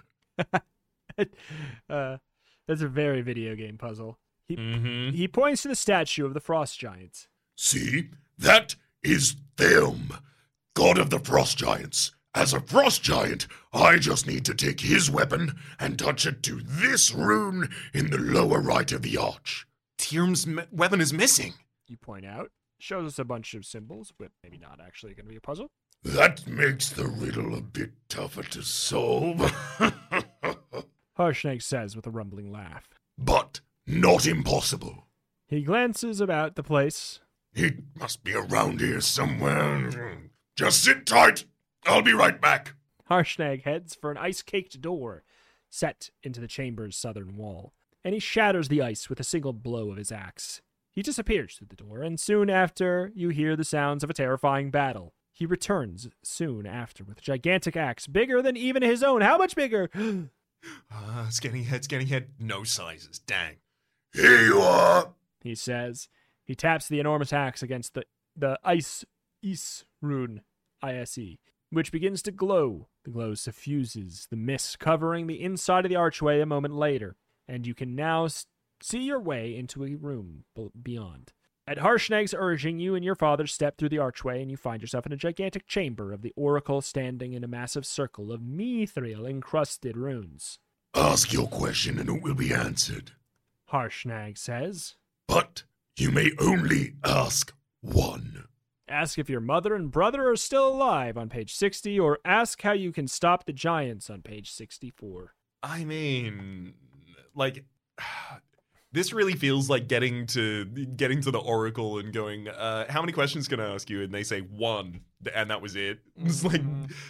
A: that's a very video game puzzle.
B: Mm-hmm.
A: He points to the statue of the frost giant.
C: See? That is Thelm, god of the frost giants. As a frost giant, I just need to take his weapon and touch it to this rune in the lower right of the arch.
B: Tyrm's weapon is missing.
A: You point out. Shows us a bunch of symbols, but maybe not actually going to be a puzzle.
C: That makes the riddle a bit tougher to solve.
A: Harshnag says with a rumbling laugh.
C: But not impossible.
A: He glances about the place.
C: He must be around here somewhere. Just sit tight. I'll be right back.
A: Harshnag heads for an ice-caked door set into the chamber's southern wall, and he shatters the ice with a single blow of his axe. He disappears through the door, and soon after, you hear the sounds of a terrifying battle. He returns soon after with a gigantic axe, bigger than even his own. How much bigger?
B: Scanning head. No sizes. Dang.
C: Here you are.
A: He says. He taps the enormous axe against the Is rune, I-S-E, which begins to glow. The glow suffuses the mist covering the inside of the archway a moment later, and you can now see your way into a room beyond. At Harshnag's urging, you and your father step through the archway, and you find yourself in a gigantic chamber of the oracle standing in a massive circle of mithril-encrusted runes.
C: Ask your question and it will be answered.
A: Harshnag says.
C: But you may only ask one.
A: Ask if your mother and brother are still alive on page 60, or ask how you can stop the giants on page 64.
B: I mean, this really feels like getting to the oracle and going, how many questions can I ask you? And they say one, and that was it. It's like,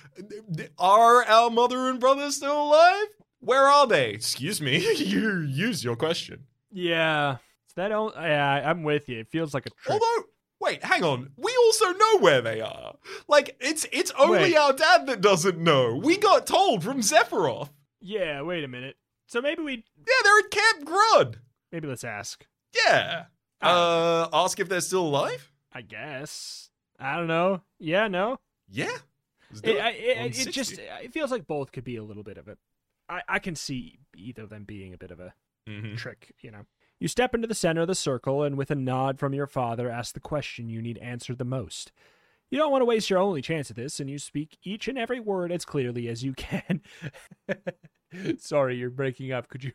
B: are our mother and brother still alive? Where are they? Excuse me, you use your question.
A: Yeah, I'm with you. It feels like a trick.
B: Although, wait, hang on. We also know where they are. Like, it's only
A: Wait.
B: our dad that doesn't know. We got told from Sephiroth.
A: Yeah, wait a minute. So maybe
B: They're at Camp Grud.
A: maybe let's ask.
B: Yeah. Ask if they're still alive?
A: I guess. I don't know. Yeah, no.
B: Yeah. Let's do it. On
A: It
B: 60.
A: just it feels like both could be a little bit of it. I can see either of them being a bit of a
B: Mhm.
A: trick, you know. You step into the center of the circle and with a nod from your father ask the question you need answered the most. You don't want to waste your only chance at this, and you speak each and every word as clearly as you can. Sorry, you're breaking up. Could you?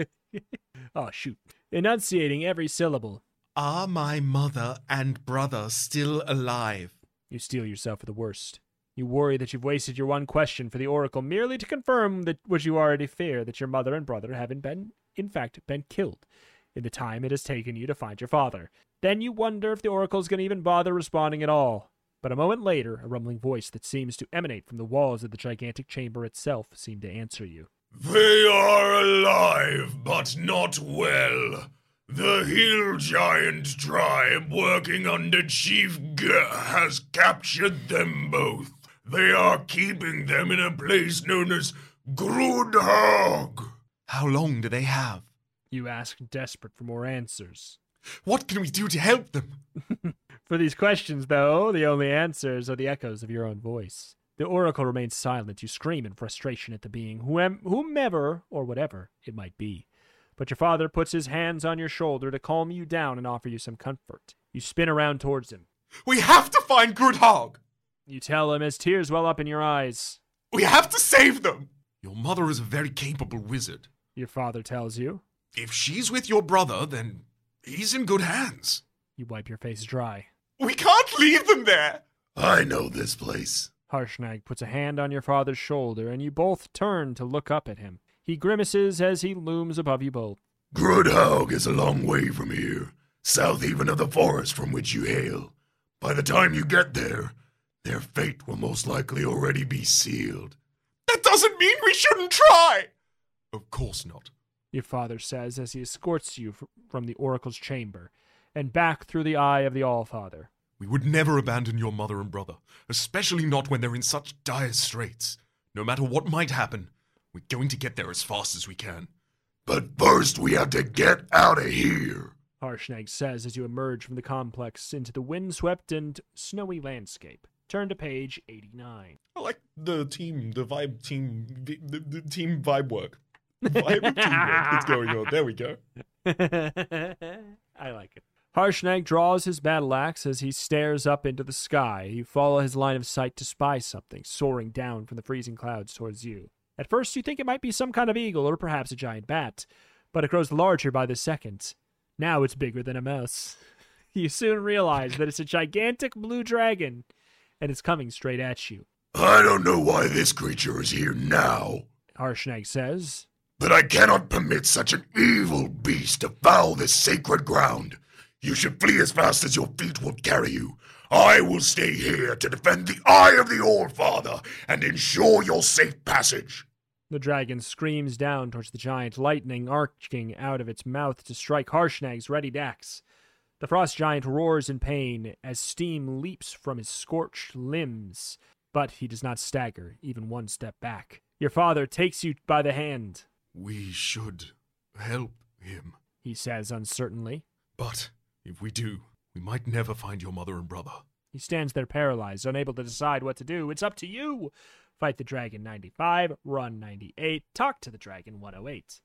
A: Oh, shoot. Enunciating every syllable.
B: Are my mother and brother still alive?
A: You steel yourself for the worst. You worry that you've wasted your one question for the oracle merely to confirm that what you already fear, that your mother and brother haven't in fact been killed in the time it has taken you to find your father. Then you wonder if the oracle's going to even bother responding at all. But a moment later, a rumbling voice that seems to emanate from the walls of the gigantic chamber itself seemed to answer you.
C: They are alive, but not well. The Hill Giant tribe, working under Chief has captured them both. They are keeping them in a place known as Grudhog.
B: How long do they have?
A: You ask, desperate for more answers.
B: What can we do to help them?
A: For these questions, though, the only answers are the echoes of your own voice. The oracle remains silent. You scream in frustration at the being, whomever or whatever it might be. But your father puts his hands on your shoulder to calm you down and offer you some comfort. You spin around towards him.
B: We have to find Grudhog!
A: You tell him as tears well up in your eyes.
B: We have to save them! Your mother is a very capable wizard.
A: Your father tells you.
B: If she's with your brother, then he's in good hands.
A: You wipe your face dry.
B: We can't leave them there!
C: I know this place.
A: Harshnag puts a hand on your father's shoulder, and you both turn to look up at him. He grimaces as he looms above you both.
C: Grudhaug is a long way from here, south even of the forest from which you hail. By the time you get there, their fate will most likely already be sealed.
B: That doesn't mean we shouldn't try! Of course not.
A: Your father says as he escorts you from the oracle's chamber and back through the eye of the Allfather.
B: We would never abandon your mother and brother, especially not when they're in such dire straits. No matter what might happen, we're going to get there as fast as we can.
C: But first we have to get out of here.
A: Harshnag says as you emerge from the complex into the windswept and snowy landscape. Turn to page 89.
B: I like the team vibe work. Vibe teamwork that's going on. There we go.
A: I like it. Harshnag draws his battle axe as he stares up into the sky. You follow his line of sight to spy something soaring down from the freezing clouds towards you. At first you think it might be some kind of eagle or perhaps a giant bat, but it grows larger by the second. Now it's bigger than a mouse. You soon realize that it's a gigantic blue dragon, and it's coming straight at you.
C: I don't know why this creature is here now,
A: Harshnag says.
C: but I cannot permit such an evil beast to foul this sacred ground. You should flee as fast as your feet will carry you. I will stay here to defend the eye of the All-Father and ensure your safe passage.
A: The dragon screams down towards the giant, lightning arcing out of its mouth to strike Harshnag's readied axe. The frost giant roars in pain as steam leaps from his scorched limbs, but he does not stagger even one step back. Your father takes you by the hand.
B: We should help him.
A: He says uncertainly.
B: But if we do, we might never find your mother and brother.
A: He stands there paralyzed, unable to decide what to do. It's up to you. Fight the Dragon 95, Run 98, Talk to the Dragon 108.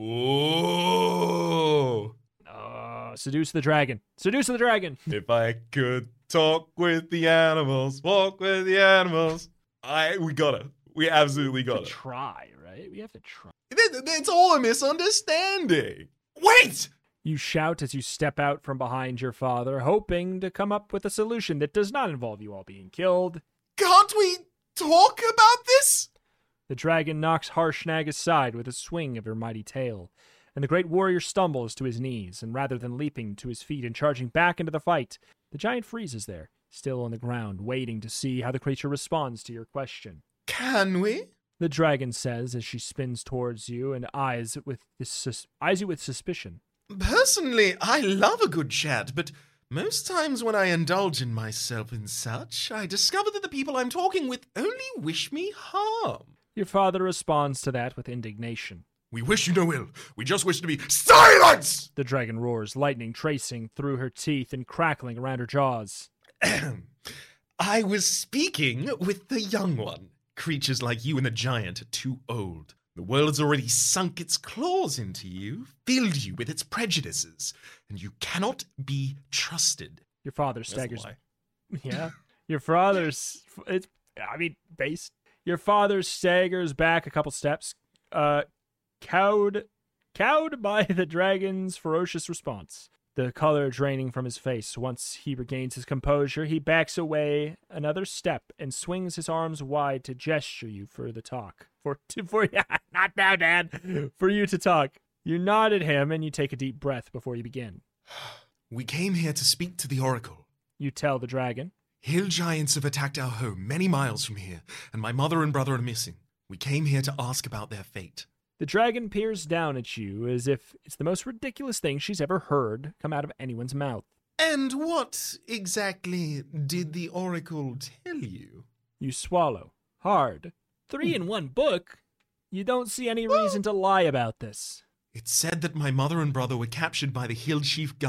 B: Oh!
A: Seduce the Dragon. Seduce the Dragon.
B: If I could talk with the animals, walk with the animals. We gotta. We absolutely
A: To
B: gotta.
A: try, right? We have to try.
B: It's all a misunderstanding. Wait!
A: You shout as you step out from behind your father, hoping to come up with a solution that does not involve you all being killed.
B: Can't we talk about this?
A: The dragon knocks Harshnag aside with a swing of her mighty tail, and the great warrior stumbles to his knees, and rather than leaping to his feet and charging back into the fight, the giant freezes there, still on the ground, waiting to see how the creature responds to your question.
B: Can we?
A: The dragon says as she spins towards you and eyes you with suspicion.
B: Personally, I love a good chat, but most times when I indulge in myself in such, I discover that the people I'm talking with only wish me harm.
A: Your father responds to that with indignation.
B: We wish you no ill. We just wish to be silence!
A: The dragon roars, lightning tracing through her teeth and crackling around her jaws.
B: I was speaking with the young one. Creatures like you and the giant are too old. The world has already sunk its claws into you, filled you with its prejudices, and you cannot be trusted.
A: Your father
B: That's a
A: staggers.
B: lie.
A: Yeah. Your father's. Your father staggers back a couple steps, cowed by the dragon's ferocious response. The color draining from his face. Once he regains his composure, he backs away another step and swings his arms wide to gesture you for the talk. Not now, Dad. For you to talk. You nod at him and you take a deep breath before you begin.
B: We came here to speak to the Oracle.
A: You tell the dragon.
B: Hill giants have attacked our home many miles from here, and my mother and brother are missing. We came here to ask about their fate.
A: The dragon peers down at you as if it's the most ridiculous thing she's ever heard come out of anyone's mouth.
B: And what exactly did the Oracle tell you?
A: You swallow. Hard. 3 in one book? You don't see any reason to lie about this.
B: It said that my mother and brother were captured by the hill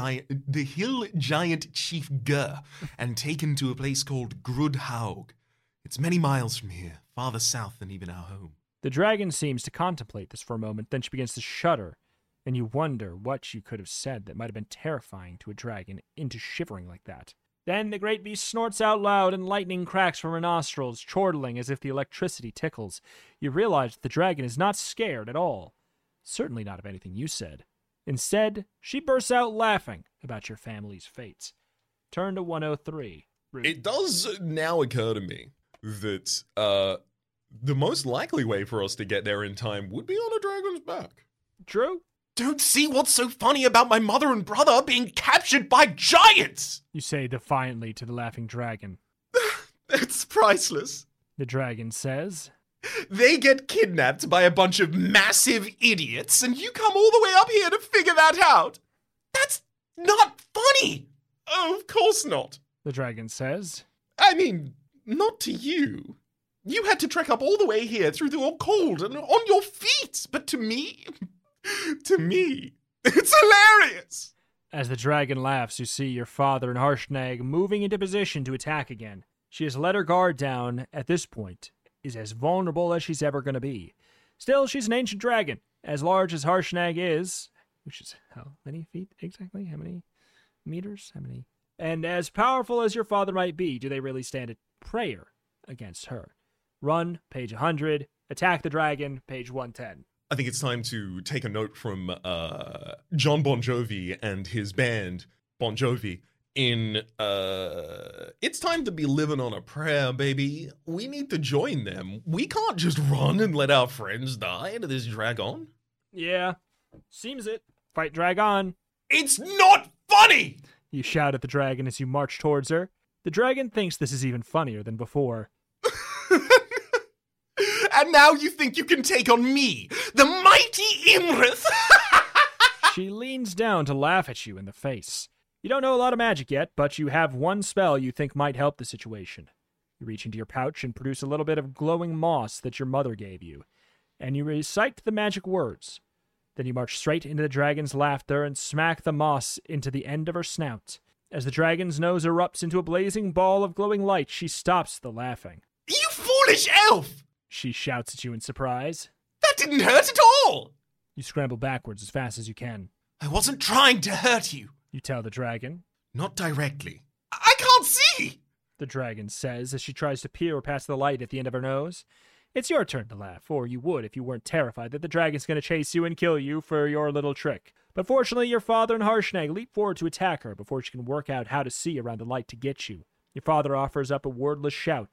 B: giant Chief Gur and taken to a place called Grudhaug. It's many miles from here, farther south than even our home.
A: The dragon seems to contemplate this for a moment, then she begins to shudder and you wonder what you could have said that might have been terrifying to a dragon into shivering like that. Then the great beast snorts out loud and lightning cracks from her nostrils, chortling as if the electricity tickles. You realize that the dragon is not scared at all. Certainly not of anything you said. Instead, she bursts out laughing about your family's fates. Turn to 103.
B: It does now occur to me that the most likely way for us to get there in time would be on a dragon's back.
A: True?
B: Don't see what's so funny about my mother and brother being captured by giants!
A: You say defiantly to the laughing dragon.
B: It's priceless.
A: The dragon says.
B: They get kidnapped by a bunch of massive idiots, and you come all the way up here to figure that out. That's not funny. Oh, of course not.
A: The dragon says.
B: I mean, not to you. You had to trek up all the way here through the cold and on your feet. But to me, it's hilarious.
A: As the dragon laughs, you see your father and Harshnag moving into position to attack again. She has let her guard down at this point, is as vulnerable as she's ever going to be. Still, she's an ancient dragon, as large as Harshnag is, which is how many feet exactly? How many meters? How many? And as powerful as your father might be, do they really stand a prayer against her? Run, page 100. Attack the dragon, page 110.
B: I think it's time to take a note from John Bon Jovi and his band, Bon Jovi, in it's time to be living on a prayer, baby. We need to join them. We can't just run and let our friends die to this dragon.
A: Yeah, seems it. Fight dragon.
B: It's not funny!
A: You shout at the dragon as you march towards her. The dragon thinks this is even funnier than before.
B: And now you think you can take on me, the mighty Imrith?
A: She leans down to laugh at you in the face. You don't know a lot of magic yet, but you have one spell you think might help the situation. You reach into your pouch and produce a little bit of glowing moss that your mother gave you, and you recite the magic words. Then you march straight into the dragon's laughter and smack the moss into the end of her snout. As the dragon's nose erupts into a blazing ball of glowing light, she stops the laughing.
B: You foolish elf!
A: She shouts at you in surprise.
B: That didn't hurt at all!
A: You scramble backwards as fast as you can.
B: I wasn't trying to hurt you.
A: You tell the dragon.
B: Not directly. I can't see!
A: The dragon says as she tries to peer past the light at the end of her nose. It's your turn to laugh, or you would if you weren't terrified that the dragon's going to chase you and kill you for your little trick. But fortunately, your father and Harshnag leap forward to attack her before she can work out how to see around the light to get you. Your father offers up a wordless shout.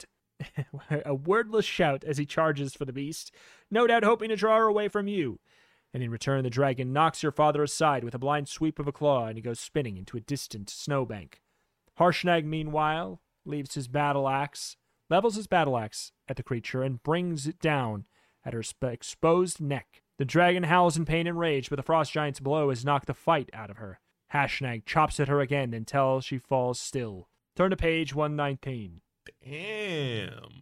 A: A wordless shout as he charges for the beast, no doubt hoping to draw her away from you. And in return, the dragon knocks your father aside with a blind sweep of a claw, and he goes spinning into a distant snowbank. Harshnag, meanwhile, levels his battle axe at the creature and brings it down at her exposed neck. The dragon howls in pain and rage, but the frost giant's blow has knocked the fight out of her. Harshnag chops at her again until she falls still. Turn to page 119.
B: Damn.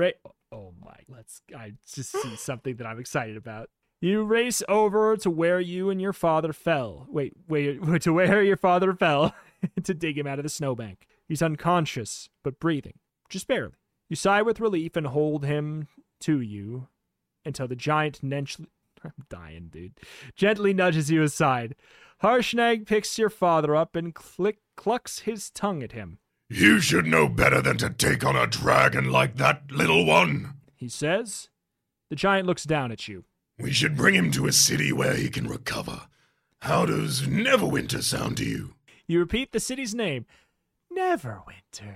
A: Oh my, I just see something that I'm excited about. You race over to where you and your father fell. Wait, to where your father fell to dig him out of the snowbank. He's unconscious, but breathing, just barely. You sigh with relief and hold him to you until the giant I'm dying, dude. Gently nudges you aside. Harshnag picks your father up and clucks his tongue at him.
C: You should know better than to take on a dragon like that, little one,
A: he says. The giant looks down at you.
C: We should bring him to a city where he can recover. How does Neverwinter sound to you?
A: You repeat the city's name, Neverwinter,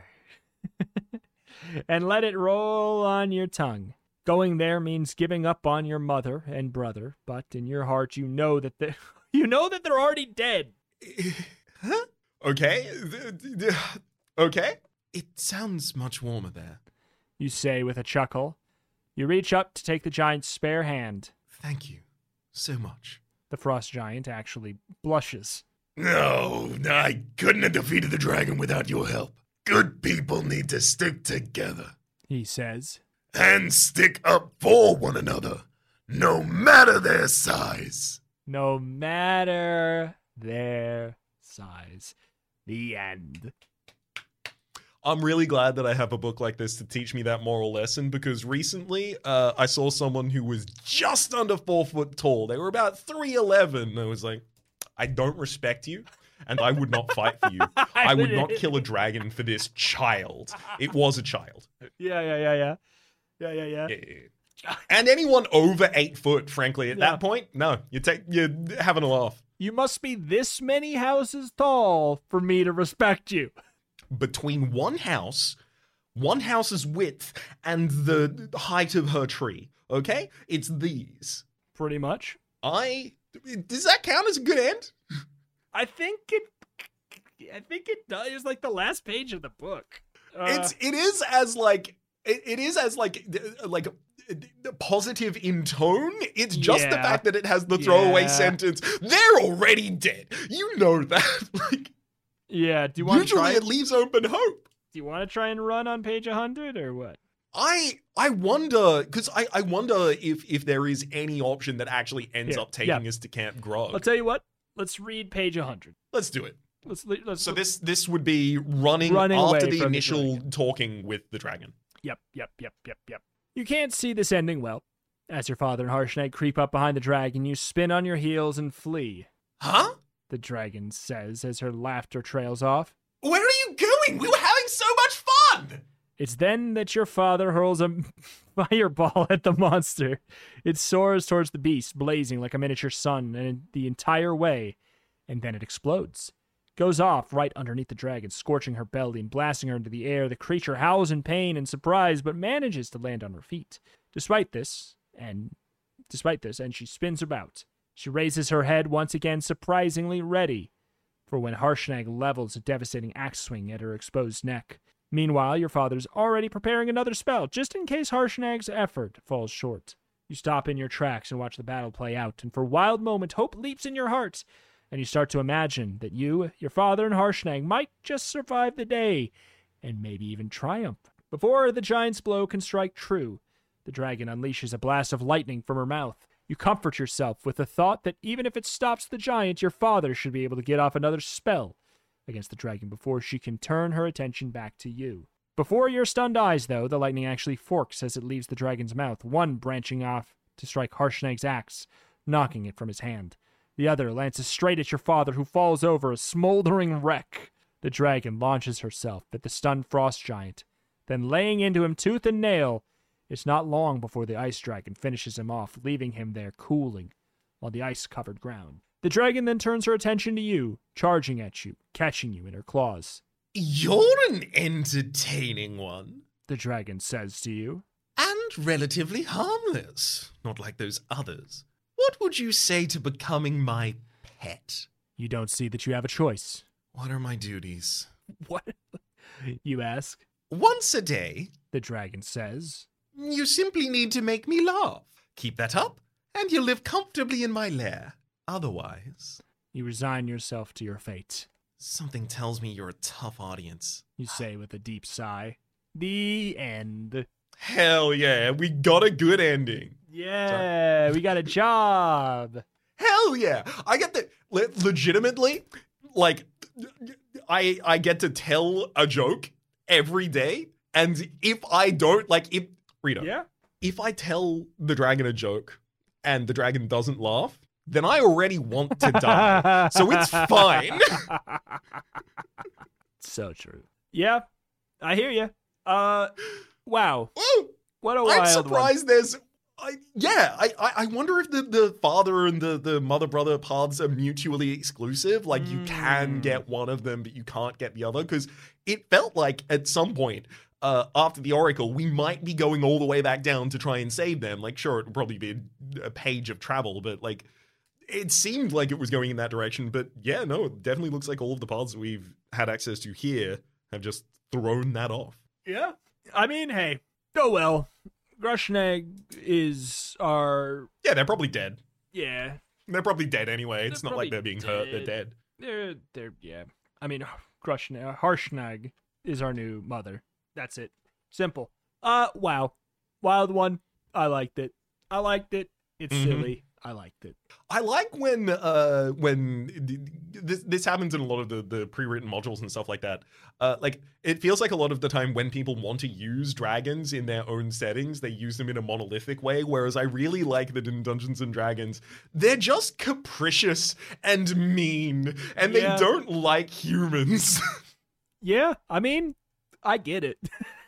A: and let it roll on your tongue. Going there means giving up on your mother and brother, but in your heart you know that they're already dead.
B: Huh? Okay. Okay. It sounds much warmer there.
A: You say with a chuckle. You reach up to take the giant's spare hand.
B: Thank you so much.
A: The frost giant actually blushes.
C: No, I couldn't have defeated the dragon without your help. Good people need to stick together,
A: he says.
C: And stick up for one another, no matter their size.
A: No matter their size. The end.
B: I'm really glad that I have a book like this to teach me that moral lesson, because recently I saw someone who was just under 4 foot tall. They were about 3'11". And I was like, I don't respect you, and I would not fight for you. I would not kill a dragon for this child. It was a child.
A: Yeah.
B: And anyone over 8 foot, frankly, at that point, no, you're having a laugh.
A: You must be this many houses tall for me to respect you.
B: Between one house's width, and the height of her tree. Okay, it's these.
A: Pretty much.
B: Does that count as a good end?
A: I think it does. It's like the last page of the book.
B: It is as positive in tone. It's just the fact that it has the throwaway sentence. They're already dead. You know that.
A: Yeah. Do you want to try?
B: Usually it leaves open hope.
A: Do you want to try and run on page 100 or what?
B: I wonder, because I wonder if there is any option that actually ends up taking us to Camp Grog.
A: I'll tell you what. Let's read page 100.
B: Let's do it.
A: So
B: this would be running after the initial talking with the dragon.
A: Yep. You can't see this ending well. As your father and Harshnag creep up behind the dragon, you spin on your heels and flee.
B: Huh?
A: The dragon says as her laughter trails off.
B: Where are you going? We were having so much fun!
A: It's then that your father hurls a fireball at the monster. It soars towards the beast, blazing like a miniature sun and the entire way, and then it explodes. Goes off right underneath the dragon, scorching her belly and blasting her into the air. The creature howls in pain and surprise, but manages to land on her feet. Despite this, and she spins about. She raises her head once again, surprisingly ready for when Harshnag levels a devastating axe swing at her exposed neck. Meanwhile, your father's already preparing another spell, just in case Harshnag's effort falls short. You stop in your tracks and watch the battle play out, and for a wild moment, hope leaps in your heart, and you start to imagine that you, your father, and Harshnag might just survive the day, and maybe even triumph. Before the giant's blow can strike true, the dragon unleashes a blast of lightning from her mouth. You comfort yourself with the thought that even if it stops the giant, your father should be able to get off another spell against the dragon before she can turn her attention back to you. Before your stunned eyes, though, the lightning actually forks as it leaves the dragon's mouth, one branching off to strike Harshnag's axe, knocking it from his hand. The other lances straight at your father, who falls over a smoldering wreck. The dragon launches herself at the stunned frost giant, then laying into him tooth and nail. It's not long before the ice dragon finishes him off, leaving him there cooling on the ice-covered ground. The dragon then turns her attention to you, charging at you, catching you in her claws.
B: You're an entertaining one,
A: the dragon says to you.
B: And relatively harmless, not like those others. What would you say to becoming my pet?
A: You don't see that you have a choice.
B: What are my duties?
A: What? You ask.
B: Once a day,
A: the dragon says.
B: You simply need to make me laugh. Keep that up, and you'll live comfortably in my lair. Otherwise,
A: you resign yourself to your fate.
B: Something tells me you're a tough audience,
A: you say with a deep sigh. The end.
B: Hell yeah, we got a good ending.
A: Yeah, we got a job.
B: Hell yeah. I get the legitimately, like, I get to tell a joke every day, and if I don't, Rita, if I tell the dragon a joke and the dragon doesn't laugh, then I already want to die. So it's fine.
A: So true. Yeah, I hear you. Wow.
B: Ooh,
A: what a wild
B: I'm surprised
A: one.
B: There's... I wonder if the father and the mother-brother paths are mutually exclusive. Like, you can get one of them, but you can't get the other. Because it felt like at some point, after the Oracle, we might be going all the way back down to try and save them. Like, sure, it would probably be a page of travel, but, like, it seemed like it was going in that direction. But, yeah, no, it definitely looks like all of the paths that we've had access to here have just thrown that off.
A: Yeah. I mean, hey, oh well. Grushnag is our...
B: Yeah, they're probably dead.
A: Yeah.
B: They're probably dead anyway. It's
A: They're
B: not like they're being hurt. They're dead.
A: They're yeah. I mean, Harshnag is our new mother. That's it. Simple. Wow. Wild one. I liked it. It's silly. I liked it.
B: I like when this happens in a lot of the pre-written modules and stuff like that. Like it feels like a lot of the time when people want to use dragons in their own settings, they use them in a monolithic way. Whereas I really like that in Dungeons and Dragons, they're just capricious and mean, and they don't like humans.
A: Yeah, I mean, I get it.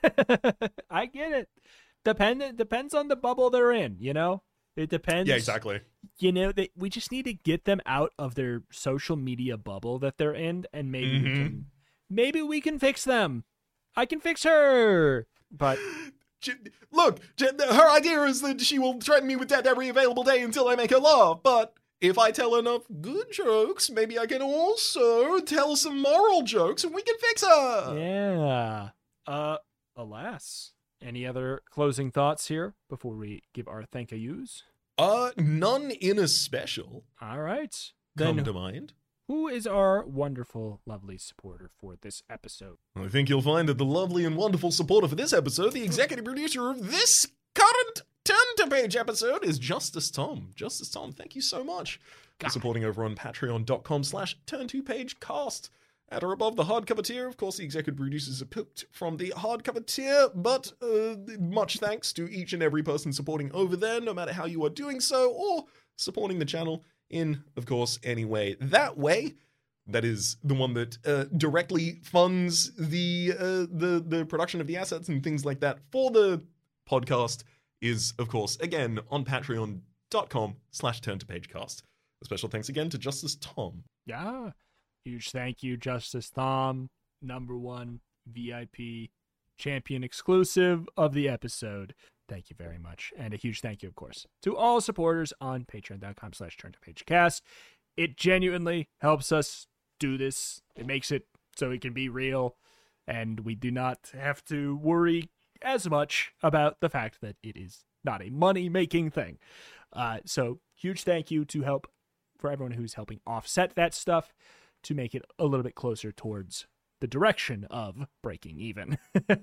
A: I get it. Depends on the bubble they're in, you know? It depends.
B: Yeah, exactly.
A: You know, we just need to get them out of their social media bubble that they're in, and maybe we can fix them. I can fix her. But
B: look, her idea is that she will threaten me with death every available day until I make her laugh. But if I tell enough good jokes, maybe I can also tell some moral jokes, and we can fix her.
A: Yeah. Alas. Any other closing thoughts here before we give our thank yous?
B: None in a special.
A: All right.
B: Come
A: Then
B: to mind.
A: who is our wonderful, lovely supporter for this episode?
B: I think you'll find that the lovely and wonderful supporter for this episode, the executive producer of this current Turn to Page episode, is Justice Tom. Justice Tom, thank you so much for supporting over on patreon.com/turn2pagecast. At or above the hardcover tier, of course, the executive producers are picked from the hardcover tier, but much thanks to each and every person supporting over there, no matter how you are doing so, or supporting the channel in, of course, any way. That way, that is the one that directly funds the production of the assets and things like that for the podcast, is, of course, again, on patreon.com/turntopagecast. A special thanks again to Justice Tom.
A: Yeah. Huge thank you, Justice Tom, #1 VIP champion exclusive of the episode. Thank you very much. And a huge thank you, of course, to all supporters on patreon.com/turntopagecast. It genuinely helps us do this. It makes it so it can be real, and we do not have to worry as much about the fact that it is not a money-making thing. So huge thank you for everyone who's helping offset that stuff, to make it a little bit closer towards the direction of breaking even.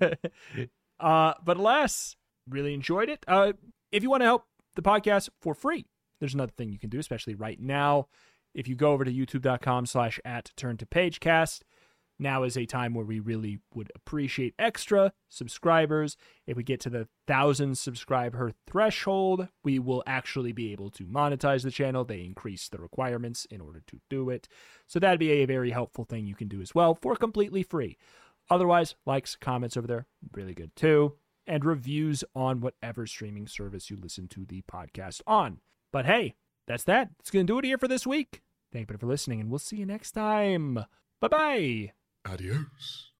A: But alas, really enjoyed it. If you want to help the podcast for free, there's another thing you can do, especially right now. If you go over to youtube.com/@turntopagecast, now is a time where we really would appreciate extra subscribers. If we get to the 1,000 subscriber threshold, we will actually be able to monetize the channel. They increase the requirements in order to do it. So that'd be a very helpful thing you can do as well for completely free. Otherwise, likes, comments over there, really good too. And reviews on whatever streaming service you listen to the podcast on. But hey, that's that. It's going to do it here for this week. Thank you for listening, and we'll see you next time. Bye-bye.
C: Adios.